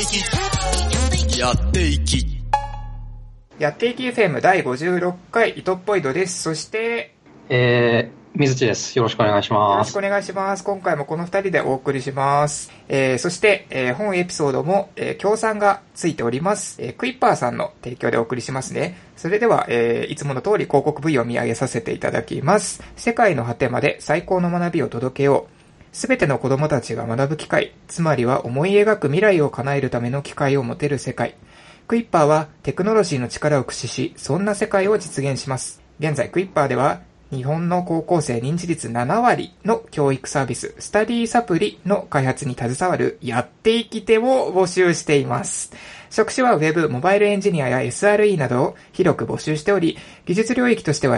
やっていき FM 第56回イトッポイドです。そして、 水地です。よろしくお願いします。 よろしくお願いします。今回もこの2人でお送りします。そして、本エピソードも、協賛がついております。クイッパーさんの提供でお送りしますね。それでは、いつもの通り広告 V を見上げさせていただきます。世界の果てまで最高の学びを届けよう。すべての子供たちが学ぶ機会、つまりは思い描く未来を叶えるための機会を持てる世界。クイッパーはテクノロジーの力を駆使し、そんな世界を実現します。現在クイッパーでは、日本の高校生認知率7割の教育サービス、スタディサプリの開発に携わるやっていき手を募集しています。職種は Web、モバイルエンジニアや SRE などを広く募集しており、技術領域としては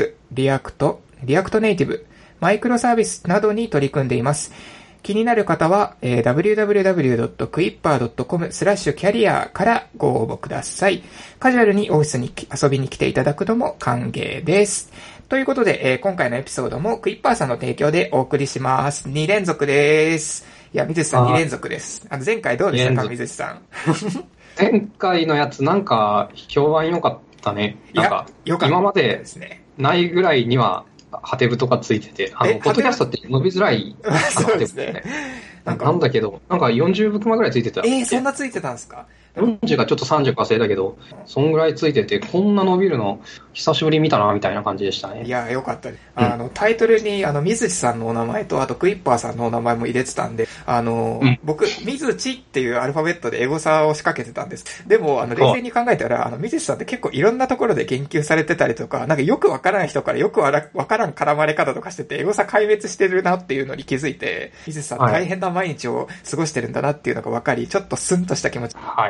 Rails、React、React Native、マイクロサービスなどに取り組んでいます。気になる方は、www.quipper.com/career からご応募ください。カジュアルにオフィスに遊びに来ていただくのも歓迎です。ということで、今回のエピソードもクイッパーさんの提供でお送りします。2連続です。いや、水地さん2連続です。前回どうでしたか、水地さん。 前回のやつなんか評判良かったね。なんか今までないぐらいにはハテブとかついてて、ポッドキャストって伸びづらいそうですね。 なんだけど、なんか40ブクマぐらいついてた。 そんなついてたんですか ？40がちょっと30か忘れたけど、そんぐらいついてて、こんな伸びるの久しぶり見たな、みたいな感じでしたね。 いや、よかったです。タイトルに、水地さんのお名前と、あとクイッパーさんのお名前も入れてたんで、僕、水地っていうアルファベットでエゴサを仕掛けてたんです。でも、冷静に考えたら、水地さんって結構いろんなところで言及されてたりとか、なんかよくわからない人からよくわからん絡まれ方とかしてて、エゴサ壊滅してるなっていうのに気づいて、水地さん大変な毎日を過ごしてるんだなっていうのがわかり、ちょっとスンとした気持ち。 はい。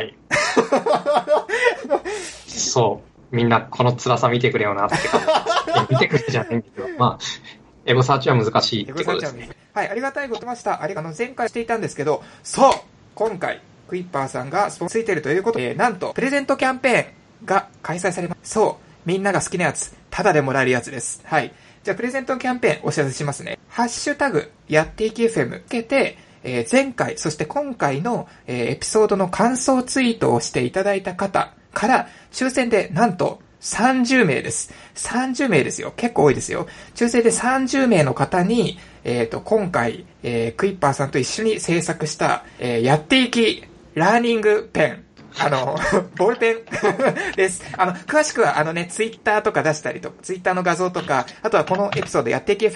そう。みんなこの辛さ見てくれよなって感じ。見てくれじゃないんだけど、まあ、エゴサーチは難しいってことですね。 はい、ありがたいことました。前回していたんですけど、そう今回、クイッパーさんがスポンサーついてるということで、なんと、プレゼントキャンペーンが開催されます。そう、みんなが好きなやつ、タダでもらえるやつです。はい。じゃあ、プレゼントキャンペーンお知らせしますね。ハッシュタグ、やっていき FM つけて、前回、そして今回の、エピソードの感想ツイートをしていただいた方から抽選でなんと30名です。30名ですよ。結構多いですよ。抽選で30名の方に、今回、クイッパーさんと一緒に制作した、やっていきラーニングペン。ボールペンです。詳しくはツイッターとか出したりとか、ツイッターの画像とか、あとはこのエピソード、やっていき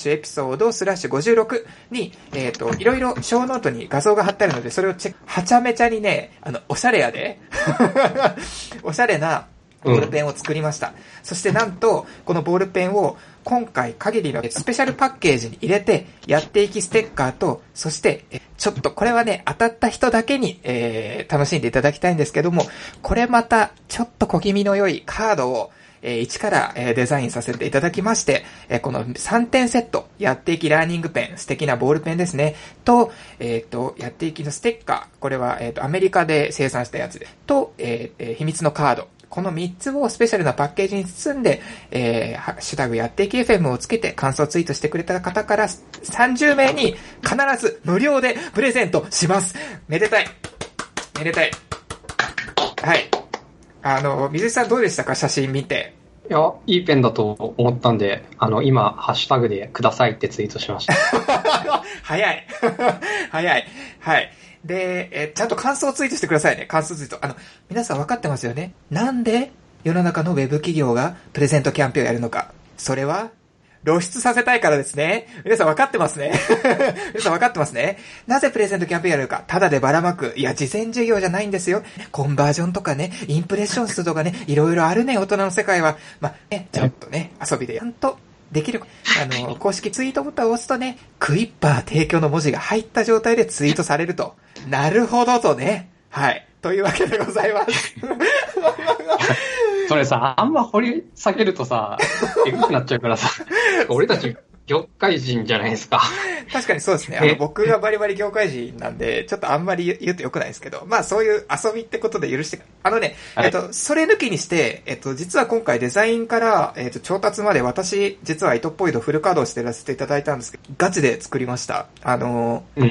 FM/エピソード/56に、いろいろショーノートに画像が貼ってあるので、それをチェック、はちゃめちゃにね、おしゃれやで、おしゃれな、ボールペンを作りました。そしてなんと、このボールペンを今回限りのスペシャルパッケージに入れて、やっていきステッカーと、そして、ちょっとこれはね、当たった人だけに、楽しんでいただきたいんですけども、これまた、ちょっと小気味の良いカードを、一からデザインさせていただきまして、この3点セット、やっていきラーニングペン、素敵なボールペンですね、と、やっていきのステッカー、これは、アメリカで生産したやつで、と、秘密のカード、この3つをスペシャルなパッケージに包んで、ハッシュタグやっていき FM をつけて感想ツイートしてくれた方から30名に必ず無料でプレゼントします。めでたい。めでたい。はい。水井さんどうでしたか、写真見て。 いや、いいペンだと思ったんで、今、ハッシュタグでくださいってツイートしました。 早い。早い。はい。で、ちゃんと感想ツイートしてくださいね。感想ツイート。皆さん分かってますよね。なんで世の中のウェブ企業がプレゼントキャンペーンをやるのか。それは、露出させたいからですね。皆さん分かってますね。皆さん分かってますね。なぜプレゼントキャンペーンやるか。ただでばらまく。いや、事前授業じゃないんですよ。コンバージョンとかね、インプレッション数とかね、いろいろあるね、大人の世界は。まあ、ね、ちょっとね、遊びでやんと。できる。公式ツイートボタンを押すとね、クイッパー提供の文字が入った状態でツイートされると。なるほどとね。はい。というわけでございます。 それさ、あんま掘り下げるとさ、エグくなっちゃうからさ、俺たち業界人じゃないですか。 確かにそうですね。僕がバリバリ業界人なんで、ちょっとあんまり言うと良くないですけど、まあそういう遊びってことで許して、それ抜きにして、実は今回デザインから、調達まで私、実はイトっぽいとフル稼働してらせていただいたんですけど、ガチで作りました。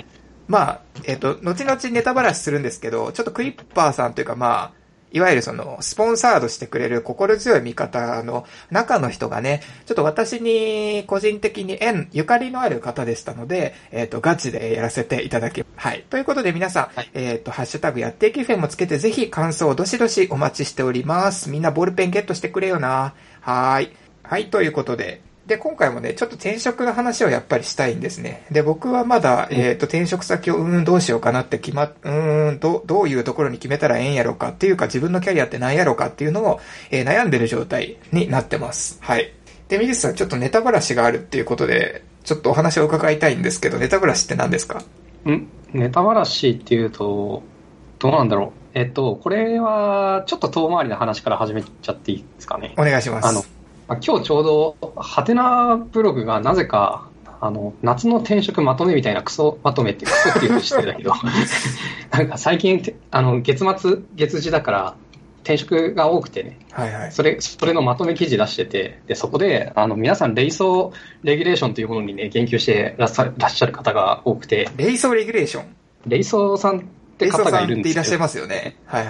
まあ、後々ネタバラシするんですけど、ちょっとクイッパーさんというかまあ、いわゆるその、スポンサードしてくれる心強い味方の中の人がね、ちょっと私に個人的にゆかりのある方でしたので、ガチでやらせていただきます。はい。ということで皆さん、ハッシュタグやっていきフェもつけてぜひ感想をどしどしお待ちしております。みんなボールペンゲットしてくれよな。はい。はい、ということで。で、今回もね、ちょっと転職の話をやっぱりしたいんですね。で、僕はまだ、転職先をどうしようかなってどういうところに決めたらええんやろうかっていうか、自分のキャリアって何やろうかっていうのを、悩んでる状態になってます。はい。で、水さん、ちょっとネタバラシがあるっていうことで、ちょっとお話を伺いたいんですけど、ネタバラシって何ですか？ ネタバラシっていうと、どうなんだろう。これは、ちょっと遠回りな話から始めちゃっていいですかね。 お願いします。 今日ちょうど、ハテナブログがなぜか、夏の転職まとめみたいなクソまとめってクソっていうふうにしてるんだけど、なんか最近、月次だから転職が多くてね、 はいはい。 それのまとめ記事出してて、で、そこで、皆さん、レイソーレギュレーションというものにね、言及してらっしゃる方が多くて。 レイソーレギュレーション？ レイソーさんって方がいるんですよ。 レイソーさんっていらっしゃいますよね。はいはい。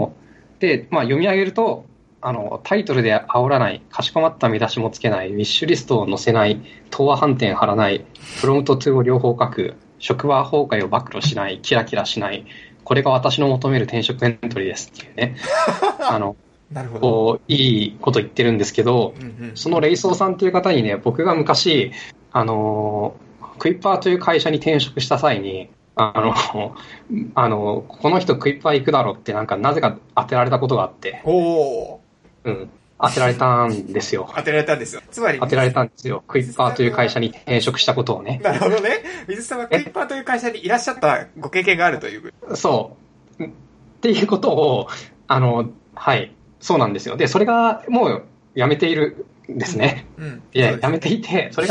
で、まあ読み上げると、タイトルで煽らない、かしこまった見出しもつけない、ウィッシュリストを載せない、東和反転貼らない、プロムトトゥを両方書く、職場崩壊を暴露しない、キラキラしない、これが私の求める転職エントリーですっていうね。 なるほど。 こう、いいこと言ってるんですけど、そのレイソーさんっていう方にね、僕が昔、クイッパーという会社に転職した際に、この人クイッパー行くだろうってなぜか当てられたことがあって。当てられたんですよ。 当てられたんですよ。つまり。 当てられたんですよ。クイッパーという会社に転職したことをね。 なるほどね。水さんはクイッパーという会社にいらっしゃったご経験があるという。 そう。っていうことを、はい。そうなんですよ。で、それがもうやめているんですね。やめていて、それが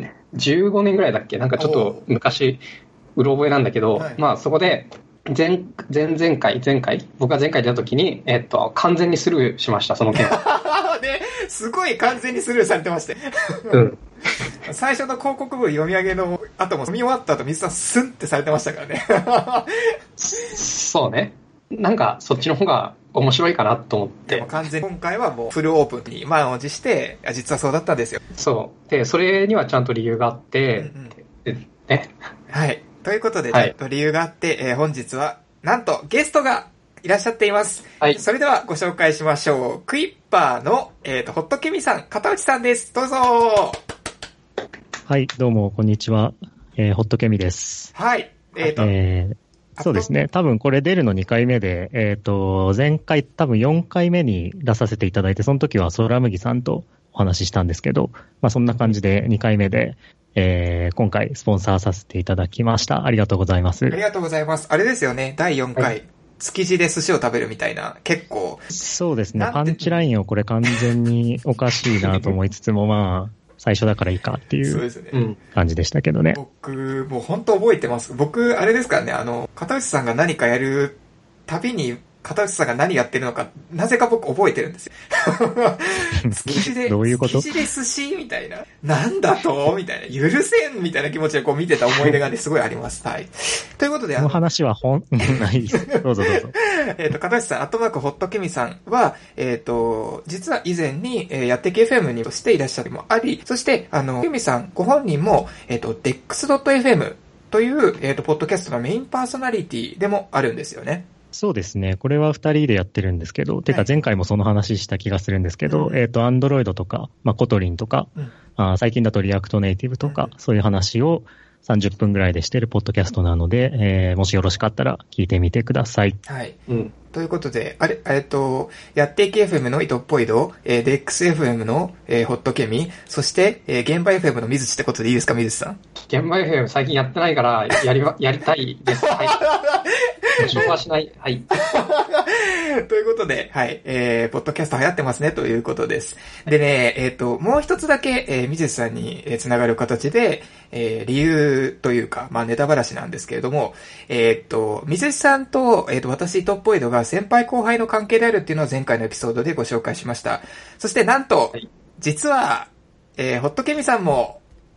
2015年ぐらいだっけ？なんかちょっと昔、うろ覚えなんだけど、まあそこで、前回、僕が前回出た時に、完全にスルーしました、その件。 すごい完全にスルーされてまして。最初の広告文読み上げの後も見終わった後、水さんスンってされてましたからね。 そうね。なんかそっちの方が面白いかなと思って。 でも完全に今回はもうフルオープンに満を持して、実はそうだったんですよ。 そう。で、それにはちゃんと理由があって、ね。 はい。ということで、ちょっと理由があって、本日は、なんとゲストがいらっしゃっています。はい。それではご紹介しましょう。クイッパーの、ホットケミさん、片内さんです。どうぞ。 はい、どうも、こんにちは。ホットケミです。 はい。 そうですね。多分これ出るの2回目で、前回多分4回目に出させていただいて、その時はソラムギさんとお話ししたんですけど、まあそんな感じで2回目で、今回スポンサーさせていただきました。ありがとうございます。 ありがとうございます。あれですよね、第4回。はい、築地で寿司を食べるみたいな、結構。 そうですね。パンチラインをこれ完全におかしいなと思いつつも、まあ、最初だからいいかっていう感じでしたけどね。 僕、もう本当覚えてます。僕、あれですからね、片内さんが何かやるたびに、片内さんが何やってるのか、なぜか僕覚えてるんですよ。築地で、 どういうこと？ 築地で寿司みたいな。なんだとみたいな。許せんみたいな気持ちでこう見てた思い出がね、すごいあります。はい。ということで、 この話はないです。どうぞどうぞ。 片内さん、ホットケミさんは、実は以前に、やってけ FM にとしていらっしゃるもあり、そして、ケミさんご本人も、dex.fm という、ポッドキャストのメインパーソナリティでもあるんですよね。 そうですね。これは2人でやってるんですけど、てか前回もその話した気がするんですけど、Android とか、まあ、コトリンとか、最近だとリアクトネイティブとか、そういう話を30分ぐらいでしてるポッドキャストなので、もしよろしかったら聞いてみてください。 はい。ということで、やっていき FM の糸っぽいど、DXFM の、ホットケミ、そして、現場 FM の水地ってことでいいですか、水地さん。 現場 FM 最近やってないから、やりたいです。はい。紹介しない。はい。 ということで、はい。ポッドキャスト流行ってますね、ということです。でね、もう一つだけ、水地さんにつながる形で、理由というか、まあ、ネタばらしなんですけれども、水地さんと、私、トッポイドが先輩後輩の関係であるっていうのを前回のエピソードでご紹介しました。そしてなんと、実は、ホットケミさんも、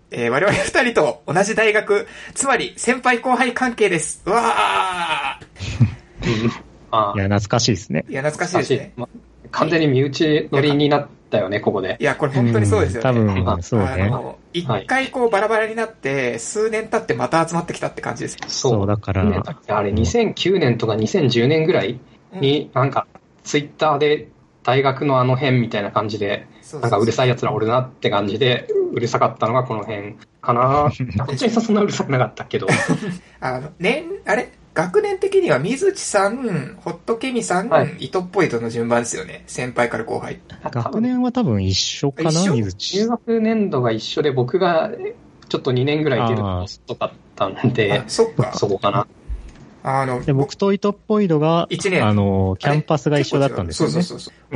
我々二人と同じ大学、つまり先輩後輩関係です。うわー。いや、懐かしいですね。 いや、懐かしいですね。 完全に身内乗りになったよね、ここで。 いや、これ本当にそうですよね。 多分、そうね。 一回こうバラバラになって、数年経ってまた集まってきたって感じです。 そう、だから。 あれ、2009年とか2010年ぐらいに、なんか、ツイッターで大学のあの辺みたいな感じで、なんかうるさい奴らおるなって感じで、うるさかったのがこの辺かな。こっちにそんなうるさくなかったけど。 あれ学年的には水内さん、ホットケミさん、糸っぽいとの順番ですよね。先輩から後輩。 学年は多分一緒かな、水内。 入学年度が一緒で、僕がちょっと2年ぐらいいてるポストだったんで、 そっか。 そこかな。 で僕と糸っぽいのが、 1年。 キャンパスが一緒だったんですよね。 そう。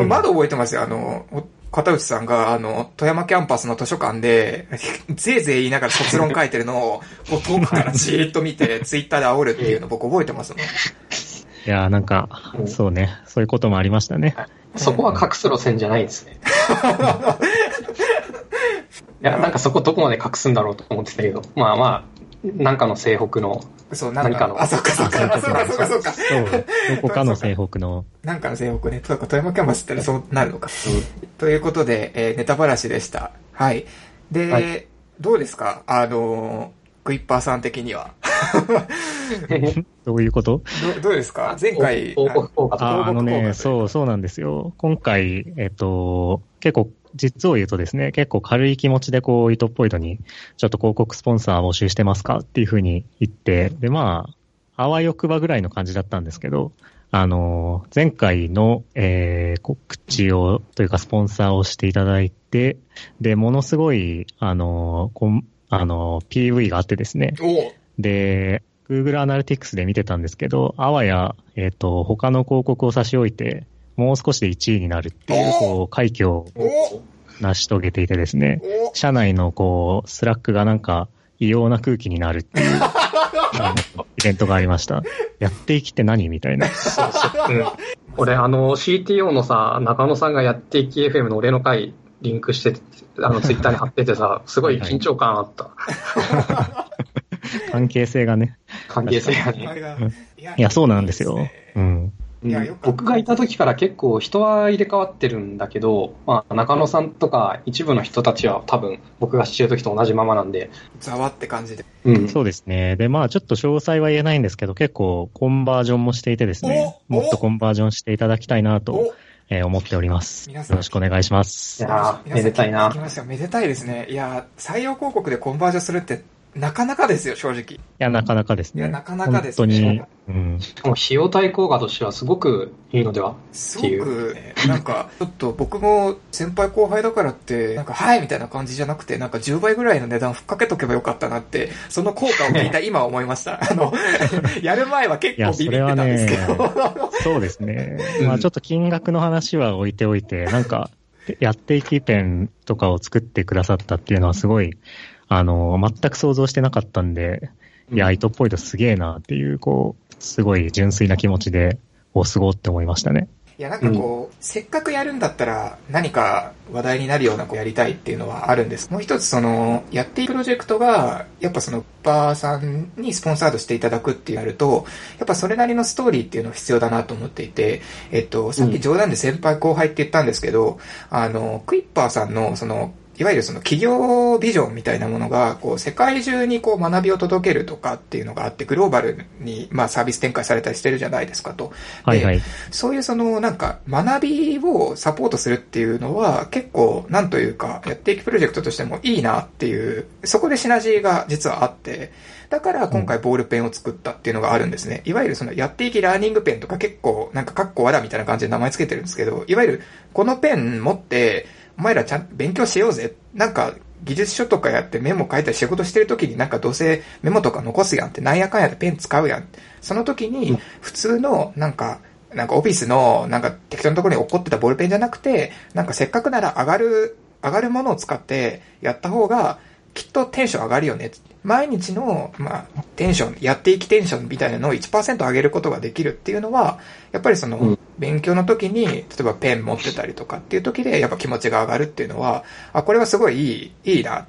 まだ覚えてますよ。片内さんが、富山キャンパスの図書館で、ぜいぜい言いながら卒論書いてるのを、こう遠くからじーっと見て、ツイッターで煽るっていうの僕覚えてますもん。いやーなんか、そうね、そういうこともありましたね。 そこは隠す路線じゃないですね。いや、なんかそこどこまで隠すんだろうと思ってたけど、まあ、なんかの西北の、何かの。 そうか。そう、 どこかの西北の。 なんかの西北ね。富山キャンパスってそうなるのか。ということで、ネタばらしでした。はい。で、どうですかクイッパーさん的には。 どういうことどうですか前回。 そうなんですよ。今回、結構、実を言うとですね、結構軽い気持ちで糸っぽいのに、ちょっと広告スポンサー募集してますかっていう風に言って、で、あわよくばぐらいの感じだったんですけど、前回の、告知を、というかスポンサーをしていただいて、で、ものすごい、PV があってですね、で、Google Analytics で見てたんですけど、あわや、他の広告を差し置いて、もう少しで1位になるっていう、快挙を成し遂げていてですね、社内のスラックがなんか異様な空気になるっていうイベントがありました。やっていきって何みたいな。 俺、CTO のさ、中野さんがやっていき FM の俺の回リンクして、ツイッターに貼っててさ、すごい緊張感あった。 関係性がね。いや、そうなんですよ。 僕がいた時から結構人は入れ替わってるんだけど、中野さんとか一部の人たちは多分僕が知る時と同じままなんで。 ざわって感じで。 そうですね。で、ちょっと詳細は言えないんですけど、結構コンバージョンもしていてですね、もっとコンバージョンしていただきたいなと思っております。よろしくお願いします。 いやめでたいな。 めでたいですね。いや、採用広告でコンバージョンするって、なかなかですよ、正直。いや、なかなかですね。 なかなかですね。 本当に。 しかも費用対効果としてはすごくいいのではっていう。 すごく、なんか、ちょっと僕も先輩後輩だからって、なんか、はいみたいな感じじゃなくて、なんか10倍ぐらいの値段ふっかけとけばよかったなって、その効果を聞いた今思いました。やる前は結構ビビってたんですけど。 そうですね。ちょっと金額の話は置いておいて、なんか、やっていきペンとかを作ってくださったっていうのはすごい、全く想像してなかったんで、いや、糸っぽいとすげえなっていう、すごい純粋な気持ちで、すごって思いましたね。 いや、なんかせっかくやるんだったら、何か話題になるようなやりたいっていうのはあるんです。もう一つやっていくプロジェクトが、やっぱバーさんにスポンサードしていただくってなると、やっぱそれなりのストーリーっていうのは必要だなと思っていて、さっき冗談で先輩後輩って言ったんですけど、クイッパーさんのいわゆる企業ビジョンみたいなものが、世界中に学びを届けるとかっていうのがあって、グローバルに、サービス展開されたりしてるじゃないですかと。で、そういうなんか、学びをサポートするっていうのは、結構、なんというか、やっていくプロジェクトとしてもいいなっていう、そこでシナジーが実はあって、だから今回ボールペンを作ったっていうのがあるんですね。いわゆるやっていきラーニングペンとか結構、なんかカッコワラみたいな感じで名前つけてるんですけど、いわゆる、このペン持って、お前らちゃんと勉強しようぜ。なんか、技術書とかやってメモ書いたり仕事してる時になんかどうせメモとか残すやんって、なんやかんやでペン使うやん。その時に、普通のなんかオフィスのなんか適当なところに落っこってたボールペンじゃなくて、なんかせっかくなら上がるものを使ってやった方が、きっとテンション上がるよね。毎日の、テンション、やっていきテンションみたいなのを 1% 上げることができるっていうのは、やっぱり勉強の時に、例えばペン持ってたりとかっていう時で、やっぱ気持ちが上がるっていうのは、これはすごいいいな。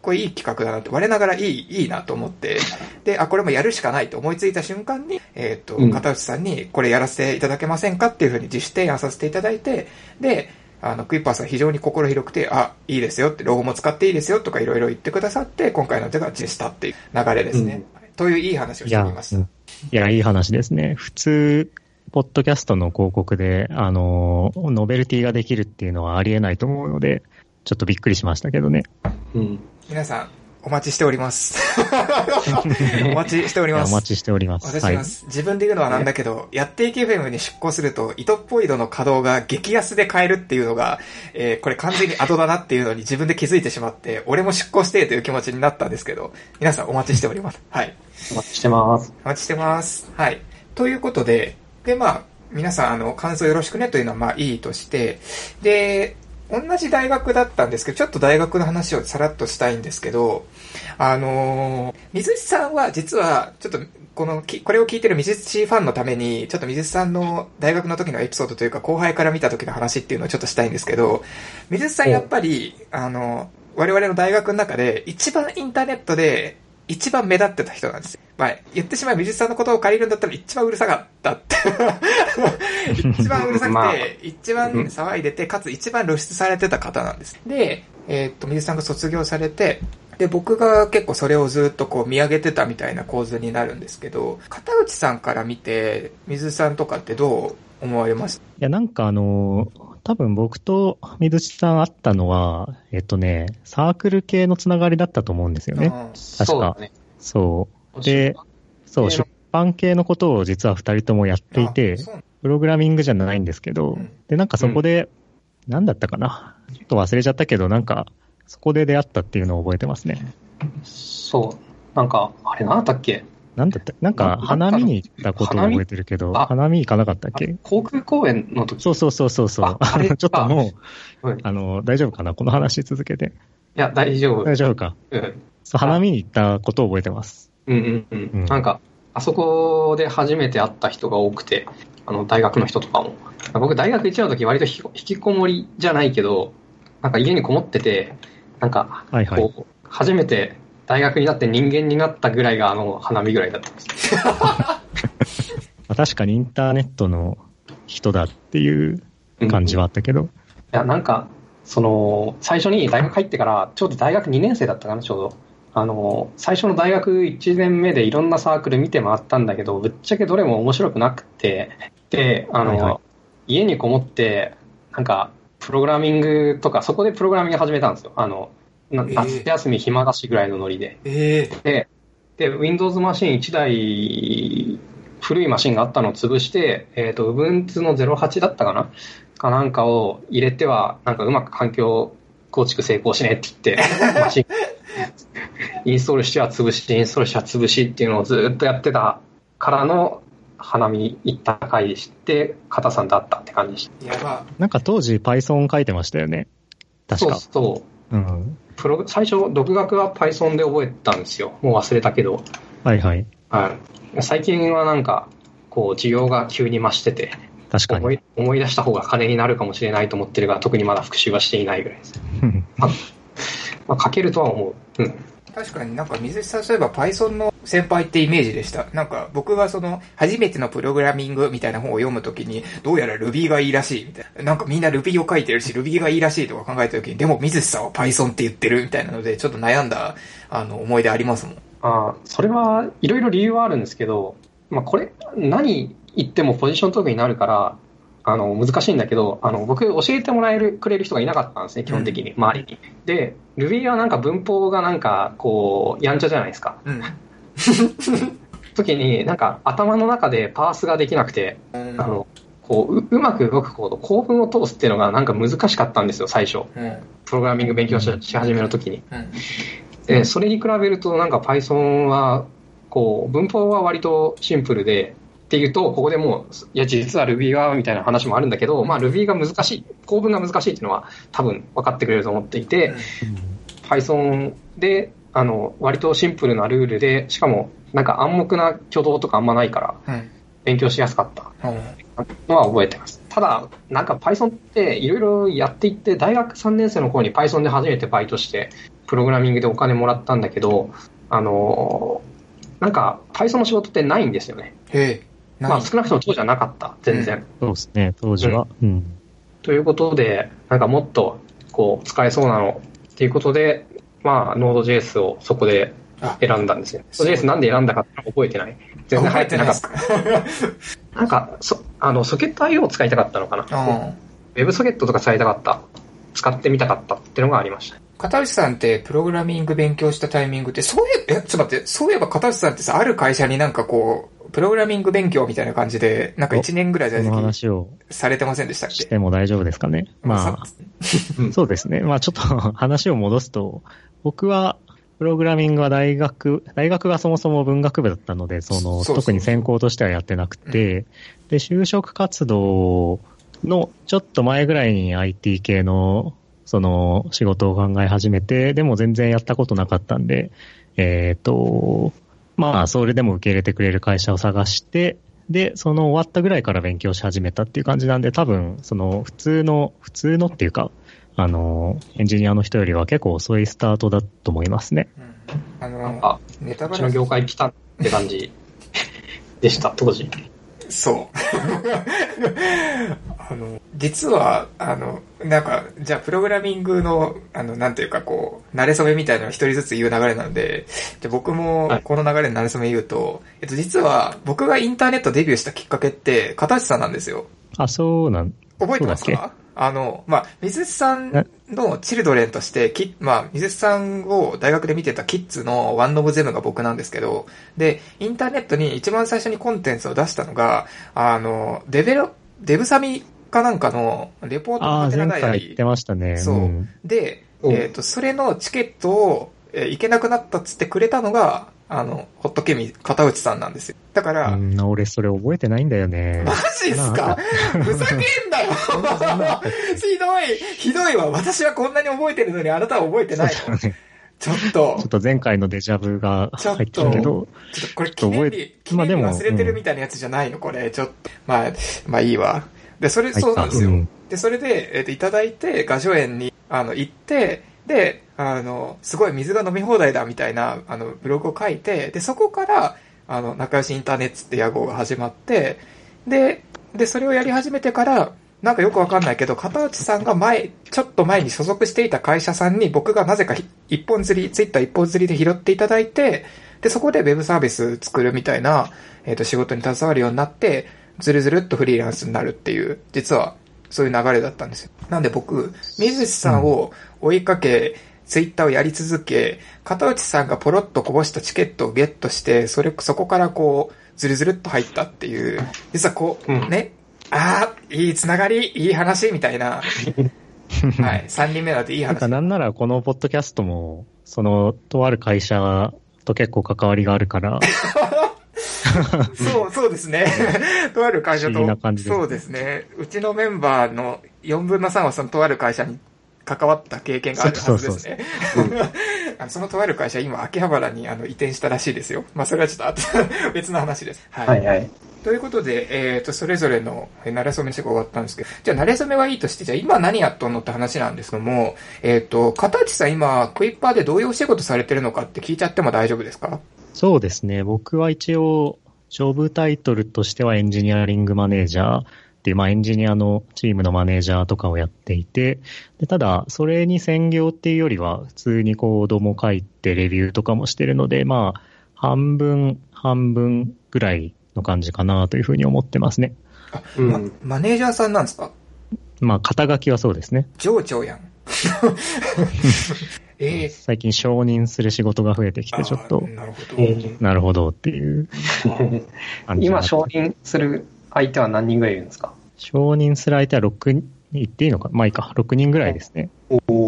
これいい企画だなって、我ながらいいなと思って、で、これもやるしかないと思いついた瞬間に、片内さんにこれやらせていただけませんかっていうふうに自主提案させていただいて、で、クイッパーさん非常に心広くて、いいですよって、ロゴも使っていいですよとかいろいろ言ってくださって、今回の手が実施したっていう流れですね。といういい話をしてみました。 いや、いい話ですね。普通、ポッドキャストの広告で、ノベルティができるっていうのはありえないと思うので、ちょっとびっくりしましたけどね。 皆さん、お待ちしております。お待ちしております。 お待ちしております。 私は、自分で言うのはなんだけど、やっていけ FM に出向すると、糸っぽい度の稼働が激安で買えるっていうのが、これ完全に後だなっていうのに自分で気づいてしまって、俺も出向してという気持ちになったんですけど、皆さんお待ちしております。はい。 お待ちしてます。 お待ちしてます。はい。ということで、皆さん、感想よろしくねというのはいいとして、で、同じ大学だったんですけど、ちょっと大学の話をさらっとしたいんですけど、水内さんは実は、ちょっと、これを聞いてる水内ファンのために、ちょっと水内さんの大学の時のエピソードというか、後輩から見た時の話っていうのをちょっとしたいんですけど、水内さんやっぱり、我々の大学の中で、一番インターネットで、一番目立ってた人なんですよ。言ってしまえば水内さんのことを借りるんだったら一番うるさかったって。一番うるさくて、一番騒いでて、かつ一番露出されてた方なんです。で、水内さんが卒業されて、で、僕が結構それをずっと見上げてたみたいな構図になるんですけど、片内さんから見て、水内さんとかってどう思われます？ いや、なんか多分僕と水内さん会ったのは、サークル系のつながりだったと思うんですよね。確か。そう。で、そう、出版系のことを実は二人ともやっていて、プログラミングじゃないんですけど、で、なんかそこで、なんだったかな。ちょっと忘れちゃったけど、なんか、そこで出会ったっていうのを覚えてますね。 そう。なんか、あれなんだったっけ？ なんか、花見に行ったことを覚えてるけど、花見行かなかったっけ？ 航空公演の時。 そう。ちょっともう、大丈夫かなこの話続けて。 いや、大丈夫。 大丈夫か。そう、花見に行ったことを覚えてます。 なんか、あそこで初めて会った人が多くて、大学の人とかも。僕、大学1年の時割と引きこもりじゃないけど、なんか家にこもってて、なんか、初めて大学になって人間になったぐらいが花見ぐらいだったんです。 確かにインターネットの人だっていう感じはあったけど。 いや、なんか、最初に大学入ってから、ちょうど大学2年生だったかな、ちょうど。最初の大学1年目でいろんなサークル見て回ったんだけど、ぶっちゃけどれも面白くなくて、で、家にこもって、なんか、プログラミングとか、そこでプログラミング始めたんですよ。夏休み暇だしぐらいのノリで。で、Windows マシン1台、古いマシンがあったのを潰して、Ubuntu の 08 だったかなかなんかを入れては、なんかうまく環境構築成功しねって言って、マシン、インストールしては潰し、インストールしては潰しっていうのをずっとやってたからの、花見行った回でして、片さんだったって感じでした。 やば。 なんか当時 Python 書いてましたよね。確か。 そう。最初、独学は Python で覚えたんですよ。もう忘れたけど。 はい。 最近はなんか、需要が急に増してて、 確かに。 思い出した方が金になるかもしれないと思ってるが、特にまだ復習はしていないぐらいです。書けるとは思う。 確かになんか水内さんそういえば Python の先輩ってイメージでした。なんか僕が初めてのプログラミングみたいな本を読むときに、どうやら Ruby がいいらしいみたいな。なんかみんな Ruby を書いてるし Ruby がいいらしいとか考えたときに、でも水内さんは Python って言ってるみたいなので、ちょっと悩んだ思い出ありますもん。 それはいろいろ理由はあるんですけど、これ何言ってもポジショントークになるから、難しいんだけど、僕教えてもらくれる人がいなかったんですね、基本的に、周りに。で、Ruby はなんか文法がなんか、やんちゃじゃないですか。時に、なんか頭の中でパースができなくて、うまく動くコード、構文を通すっていうのがなんか難しかったんですよ、最初。プログラミング勉強し始めの時に。で、それに比べるとなんか Python は、文法は割とシンプルで、っていうと、ここでもう、いや、実は Ruby は、みたいな話もあるんだけど、Ruby が難しい、構文が難しいっていうのは多分分かってくれると思っていて、Python で、割とシンプルなルールで、しかも、なんか暗黙な挙動とかあんまないから、勉強しやすかったのは覚えてます。ただ、なんか Python っていろいろやっていって、大学3年生の頃に Python で初めてバイトして、 プログラミングでお金もらったんだけど、なんか Python の仕事ってないんですよね。まあ少なくとも当時はなかった、全然。 そうですね、当時は。 ということで、なんかもっとこう使えそうなのっていうことで、まあ Node.js をそこで選んだんですよ。Node.js なんで選んだかって覚えてない。全然流行ってなかった。なんかソケット IO を使いたかったのかな。ウェブソケットとか使いたかった。使ってみたかったっていうのがありました。 片内さんってプログラミング勉強したタイミングって、ちょっと待って、そういえば片内さんってさ、ある会社になんかこう、プログラミング勉強みたいな感じで、なんか1年ぐらい在籍されてませんでしたっけ？ しても大丈夫ですかね。まあ、そうですね。まあちょっと話を戻すと、僕は、プログラミングは大学がそもそも文学部だったので、特に専攻としてはやってなくて、で、就職活動のちょっと前ぐらいに IT 系の、仕事を考え始めて、でも全然やったことなかったんで、まあ、それでも受け入れてくれる会社を探して、で、終わったぐらいから勉強し始めたっていう感じなんで、多分、普通のっていうか、エンジニアの人よりは結構遅いスタートだと思いますね。 ネタバレの業界来たって感じでした、当時。 そう。実は、なんか、じゃあ、プログラミングの、なんていうか、こう、慣れ初めみたいなのを一人ずつ言う流れなので、じゃあ僕も、この流れの慣れ初め言うと、実は、僕がインターネットデビューしたきっかけって、片内さんなんですよ。 あ、そうなん覚えてますか？まあ、水内さんのチルドレンとして、まあ、水内さんを大学で見てたキッズのワンオブゼムが僕なんですけど、で、インターネットに一番最初にコンテンツを出したのが、デブサミかなんかのレポートのハテナダイアリー。 言ってましたね。 そう。で、それのチケットを、行けなくなったっつってくれたのが、ホットケミ片内さんなんですよ。だから。 俺それ覚えてないんだよね。 マジっすか？ふざけんなよひどいわ。私はこんなに覚えてるのにあなたは覚えてないの。ちょっと前回のデジャブが入ってるけど。ちょっとこれ記念日忘れてるみたいなやつじゃないのこれ。ちょっと。まあいいわ。で、そうなんですよ。で、それで、いただいて、画書園に、行って、で、すごい水が飲み放題だみたいな、ブログを書いて、で、そこから、仲良しインターネットって屋号が始まって、で、それをやり始めてから、なんかよくわかんないけど、片内さんがちょっと前に所属していた会社さんに僕がなぜかツイッター一本釣りで拾っていただいて、で、そこでウェブサービス作るみたいな、仕事に携わるようになって、ずるずるっとフリーランスになるっていう、実は、そういう流れだったんですよ。なんで僕、水内さんを追いかけ、ツイッターをやり続け、片内さんがポロッとこぼしたチケットをゲットして、そこからこう、ずるずるっと入ったっていう、実はこう、ね、いいつながり、いい話、みたいな。はい、3人目だっていい話。 なんならこのポッドキャストも、とある会社と結構関わりがあるから、 そうですね。とある会社と、 そうですね。うちのメンバーの4分の3はそのとある会社に関わった経験があるはずですね。そのとある会社、今、秋葉原に移転したらしいですよ。まあ、それはちょっと別の話です。 はいはい。 ということで、それぞれの慣れ初めして終わったんですけど、じゃあ慣れ初めはいいとして、じゃあ今何やっとんのって話なんですけども、片内さん今、クイッパーでどういうお仕事されてるのかって聞いちゃっても大丈夫ですか？ そうですね。僕は一応、ジョブタイトルとしてはエンジニアリングマネージャーっていう、エンジニアのチームのマネージャーとかをやっていて、でただ、それに専業っていうよりは、普通にコードも書いてレビューとかもしてるので、半分ぐらいの感じかなというふうに思ってますね。 マネージャーさんなんですか？ 肩書きはそうですね。 上長やん。 最近承認する仕事が増えてきて、ちょっと、なるほどっていう今承認する相手は何人ぐらいいるんですか？ 承認する相手は6人、言っていいのか、いいか、6人ぐらいですね。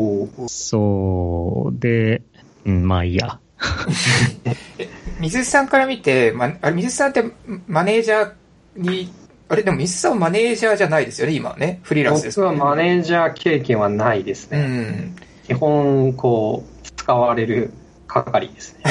そうで、いいや。 水内さんから見て、水内さんってマネージャーに、でも水内さんはマネージャーじゃないですよね、今ね。フリーランスです。 僕はマネージャー経験はないですね。基本、使われる係ですね。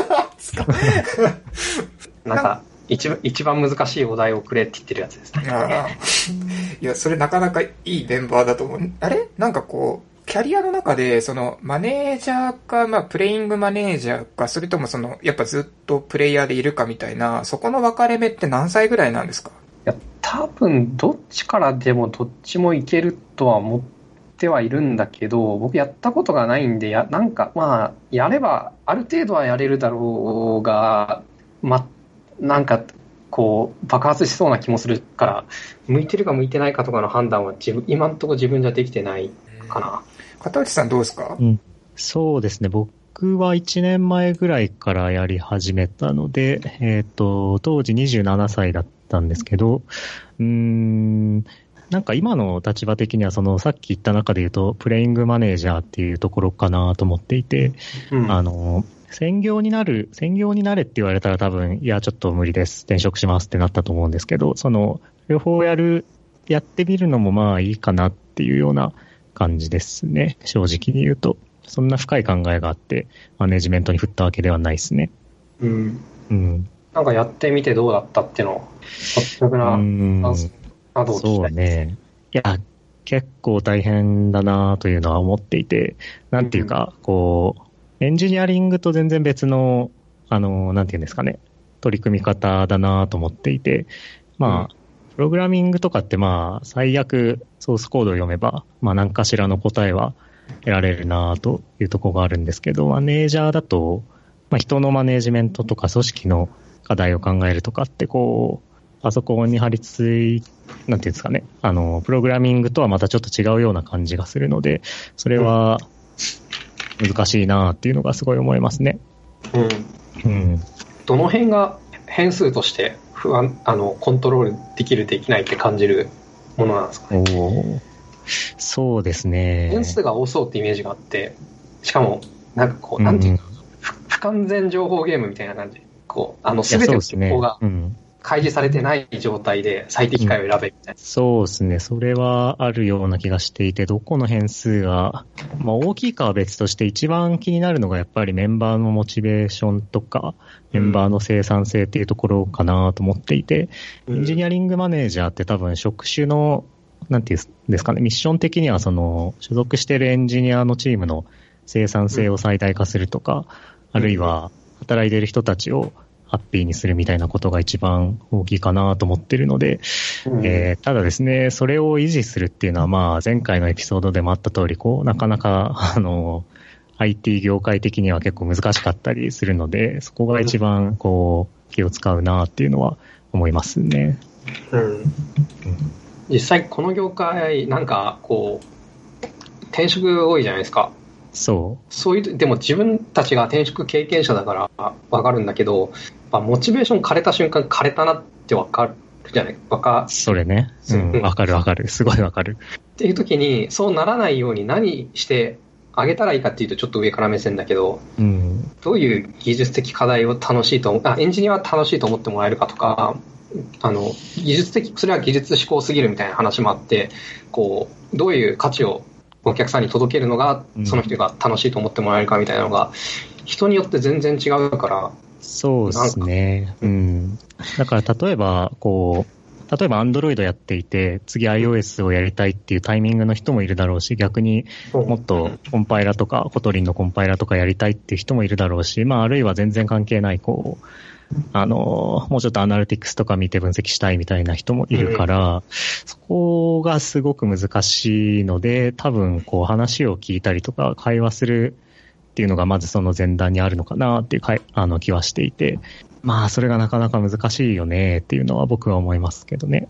なんか、一番難しいお題をくれって言ってるやつですね。 いや、それなかなかいいメンバーだと思う。なんか結キャリアの中で、その、マネージャーか、まあ、プレイングマネージャーか、それともその、やっぱずっとプレイヤーでいるかみたいな、そこの分かれ目って何歳ぐらいなんですか？ いや、多分、どっちからでもどっちもいけるとは思ってはいるんだけど、僕やったことがないんで、なんか、まあ、やれば、ある程度はやれるだろうが、なんか、こう、爆発しそうな気もするから、向いてるか向いてないかとかの判断は今のところ自分じゃできてないかな。 片内さんどうですか？ そうですね。僕は1年前ぐらいからやり始めたので、当時27歳だったんですけど、なんか今の立場的にはさっき言った中で言うと、プレイングマネージャーっていうところかなと思っていて、専業になれって言われたら多分、いや、ちょっと無理です。転職しますってなったと思うんですけど、両方やってみるのもまあいいかなっていうような感じですね。正直に言うと。そんな深い考えがあって、マネジメントに振ったわけではないですね。 なんかやってみてどうだったっていうのを、率直ななどを聞きたい。 そうね。いや、結構大変だなというのは思っていて、なんていうか、エンジニアリングと全然別の、なんていうんですかね、取り組み方だなと思っていて、まあ、プログラミングとかってまあ、最悪ソースコードを読めば、まあ何かしらの答えは得られるなというところがあるんですけど、マネージャーだと、まあ人のマネージメントとか組織の課題を考えるとかってパソコンに貼り付い、なんていうんですかね、プログラミングとはまたちょっと違うような感じがするので、それは難しいなっていうのがすごい思いますね。 どの辺が変数としてコントロールできるできないって感じるものなんですかね。 そうですね。 変数が多そうってイメージがあって、しかもなんかなんていうか、不完全情報ゲームみたいな感じ。すべての情報が開示されてない状態で最適解を選べみたいな。 そうですね。それはあるような気がしていて、どこの変数が、まあ大きいかは別として一番気になるのがやっぱりメンバーのモチベーションとか、メンバーの生産性っていうところかなと思っていて、エンジニアリングマネージャーって多分職種の、なんていうんですかね、ミッション的には所属しているエンジニアのチームの生産性を最大化するとか、あるいは働いている人たちをハッピーにするみたいなことが一番大きいかなと思っているので、ただですね、それを維持するっていうのはまあ前回のエピソードでもあった通り、なかなかIT 業界的には結構難しかったりするので、そこが一番気を使うなっていうのは思いますね。 実際この業界なんか転職多いじゃないですか。そういうでも自分たちが転職経験者だから分かるんだけど、モチベーション枯れた瞬間枯れたなって分かるじゃない。 それね。分かる。すごい分かる。 っていう時にそうならないように何してあげたらいいかっていうとちょっと上から目線だけど、どういう技術的課題をエンジニアは楽しいと思ってもらえるかとか、それは技術思考すぎるみたいな話もあって、どういう価値をお客さんに届けるのがその人が楽しいと思ってもらえるかみたいなのが人によって全然違うから。 そうですね。だから例えばAndroid やっていて次 iOS をやりたいっていうタイミングの人もいるだろうし、逆にもっとコンパイラとかコトリンのコンパイラとかやりたいっていう人もいるだろうし、まああるいは全然関係ないもうちょっとアナリティクスとか見て分析したいみたいな人もいるから、そこがすごく難しいので、多分話を聞いたりとか会話するっていうのがまずその前段にあるのかなっていう気はしていて、まあそれがなかなか難しいよねっていうのは僕は思いますけどね。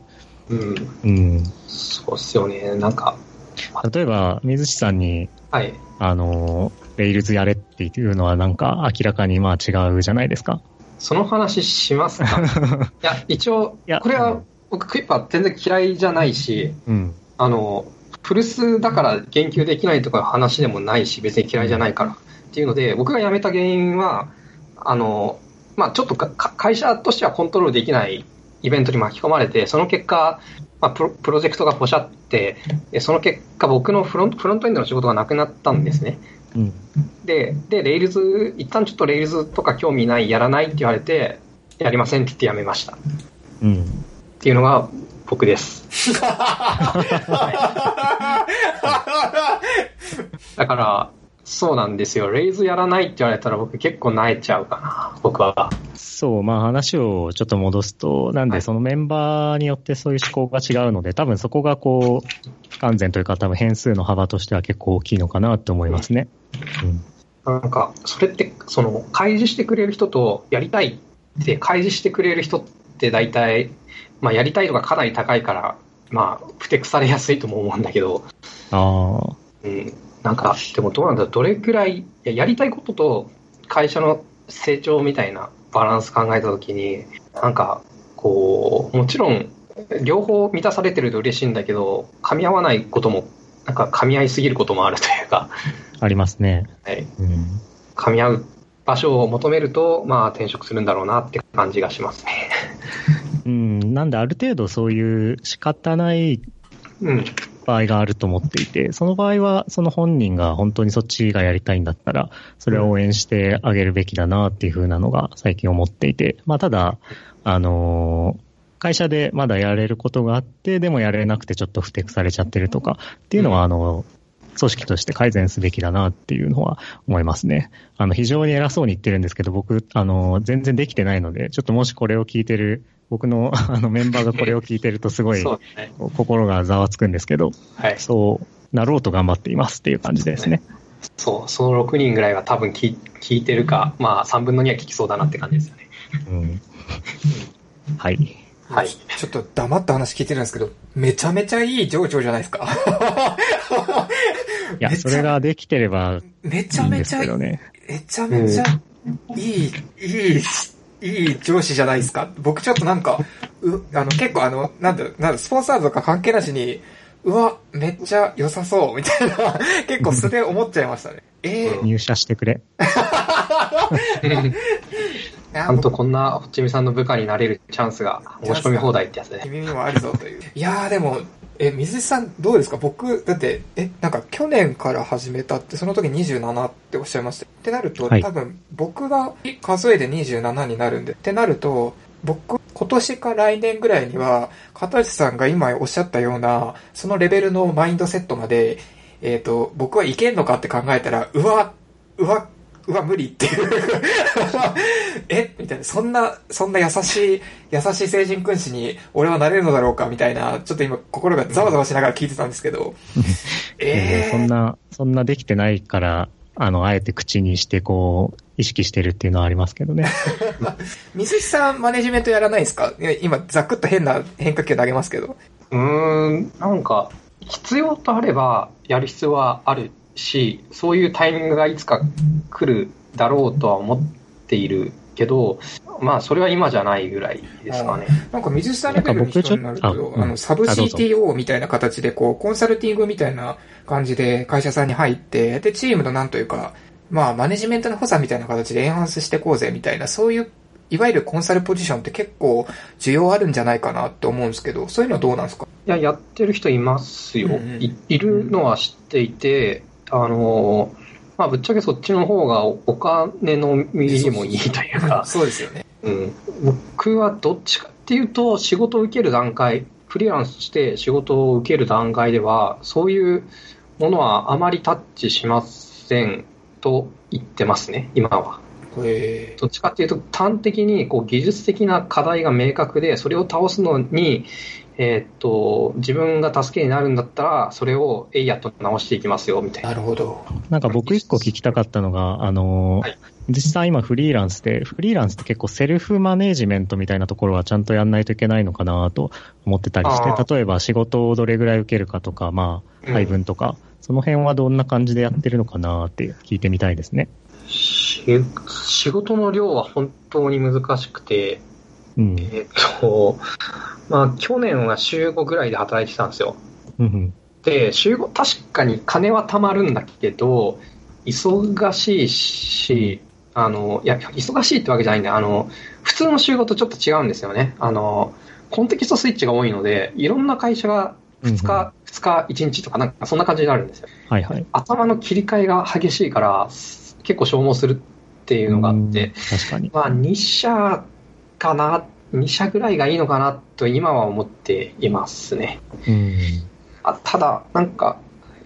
そうっすよね。なんか例えば水地さんに、レイルズやれっていうのはなんか明らかにまあ違うじゃないですか。 その話しますか？いや、一応、これは僕クイッパー全然嫌いじゃないし、古巣だから言及できないとか話でもないし、別に嫌いじゃないからっていうので、僕が辞めた原因は、ちょっと会社としてはコントロールできないイベントに巻き込まれて、その結果、プロジェクトがポシャって、その結果僕のフロントエンドの仕事がなくなったんですね。で、レイルズ、一旦ちょっとレイルズとか興味ない、やらないって言われて、やりませんって言ってやめました。っていうのが僕です。 だから、そうなんですよ。レイズやらないって言われたら僕結構萎えちゃうかな、僕は。 そう、まあ話をちょっと戻すと、なんでそのメンバーによってそういう思考が違うので、多分そこがこう、不完全というか多分変数の幅としては結構大きいのかなと思いますね。 なんか、それって、開示してくれる人と、やりたいって開示してくれる人って大体、まあやりたい度がかなり高いから、まあ、ふてくされやすいとも思うんだけど、なんか、でもどうなんだろう、どれくらい、やりたいことと会社の成長みたいなバランス考えたときに、なんか、こう、もちろん、両方満たされてると嬉しいんだけど、噛み合わないことも、なんか噛み合いすぎることもあるというか。 ありますね。 はい。噛み合う場所を求めると、まあ転職するんだろうなって感じがしますね。 なんである程度そういう仕方ない場合があると思っていて、その場合はその本人が本当にそっちがやりたいんだったら、それを応援してあげるべきだなっていう風なのが最近思っていて、まあただ、会社でまだやれることがあって、でもやれなくてちょっと不適されちゃってるとかっていうのは、組織として改善すべきだなっていうのは思いますね。非常に偉そうに言ってるんですけど、僕、全然できてないので、ちょっともしこれを聞いてる、僕のメンバーがこれを聞いてるとすごい心がざわつくんですけど、はい、そうなろうと頑張っていますっていう感じですね。 その6人ぐらいは多分聞いてるか、まあ3分の2は聞きそうだなって感じですよね。 はい。 はい。ちょっと黙った話聞いてるんですけど、めちゃめちゃいい情緒じゃないですか。 いや、それができてればいいんですけどね。 めちゃめちゃいい上司じゃないですか。僕ちょっとなんか、結構なんだ、スポンサーとか関係なしに、うわ、めっちゃ良さそうみたいな、結構素で思っちゃいましたね。 入社してくれ。 なんとこんなほっちみさんの部下になれるチャンスが申し込み放題ってやつね。 君にもあるぞという。いやーでも、水さんどうですか？僕、だって、なんか去年から始めたって、その時27っておっしゃいました。ってなると、多分僕が数えで27になるんで、ってなると、僕、今年か来年ぐらいには、片内さんが今おっしゃったような、そのレベルのマインドセットまで、僕はいけんのかって考えたら、うわ、無理っていうみたいな、そんな優しい成人君子に俺はなれるのだろうかみたいな、ちょっと今心がざわざわしながら聞いてたんですけど。 そんなできてないから、あえて口にしてこう、意識してるっていうのはありますけどね。 水木さんマネジメントやらないですか？今ざくっと変な変化球投げますけど。 なんか、必要とあればやる必要はあるし、そういうタイミングがいつか来るだろうとは思っているけど、まあそれは今じゃないぐらいですかね。 なんか水木さんレベルの人になると、サブ CTO みたいな形でこうコンサルティングみたいな感じで会社さんに入って、でチームのなんというか、まあマネジメントの補佐みたいな形でエンハンスしていこうぜみたいな、そういういわゆるコンサルポジションって結構需要あるんじゃないかなって思うんですけど、そういうのはどうなんですか？ いや、やってる人いますよ。いるのは知っていて、まあ、ぶっちゃけそっちの方がお金の見りもいいというか。 そうですよね。 僕はどっちかっていうと、仕事を受ける段階、フリーランスして仕事を受ける段階では、そういうものはあまりタッチしませんと言ってますね、今は。どっちかっていうと、端的にこう技術的な課題が明確で、それを倒すのに、自分が助けになるんだったら、それをやっと直していきますよ、みたいな。 なるほど。 なんか僕一個聞きたかったのが、実際今フリーランスって結構セルフマネージメントみたいなところはちゃんとやんないといけないのかなと思ってたりして、例えば仕事をどれぐらい受けるかとか、まあ、配分とか、その辺はどんな感じでやってるのかなって聞いてみたいですね。 仕事の量は本当に難しくて、まあ、去年は週5ぐらいで働いてたんですよ。で、週5、確かに金は貯まるんだけど、忙しいし、いや、忙しいってわけじゃないんだよ。普通の仕事ちょっと違うんですよね。コンテキストスイッチが多いので、いろんな会社が2日1日とかなんかそんな感じになるんですよ。 はいはい。 頭の切り替えが激しいから、結構消耗するっていうのがあって、 確かに。 まあ、2社かな、2社ぐらいがいいのかなと今は思っていますね。ただ、なんか、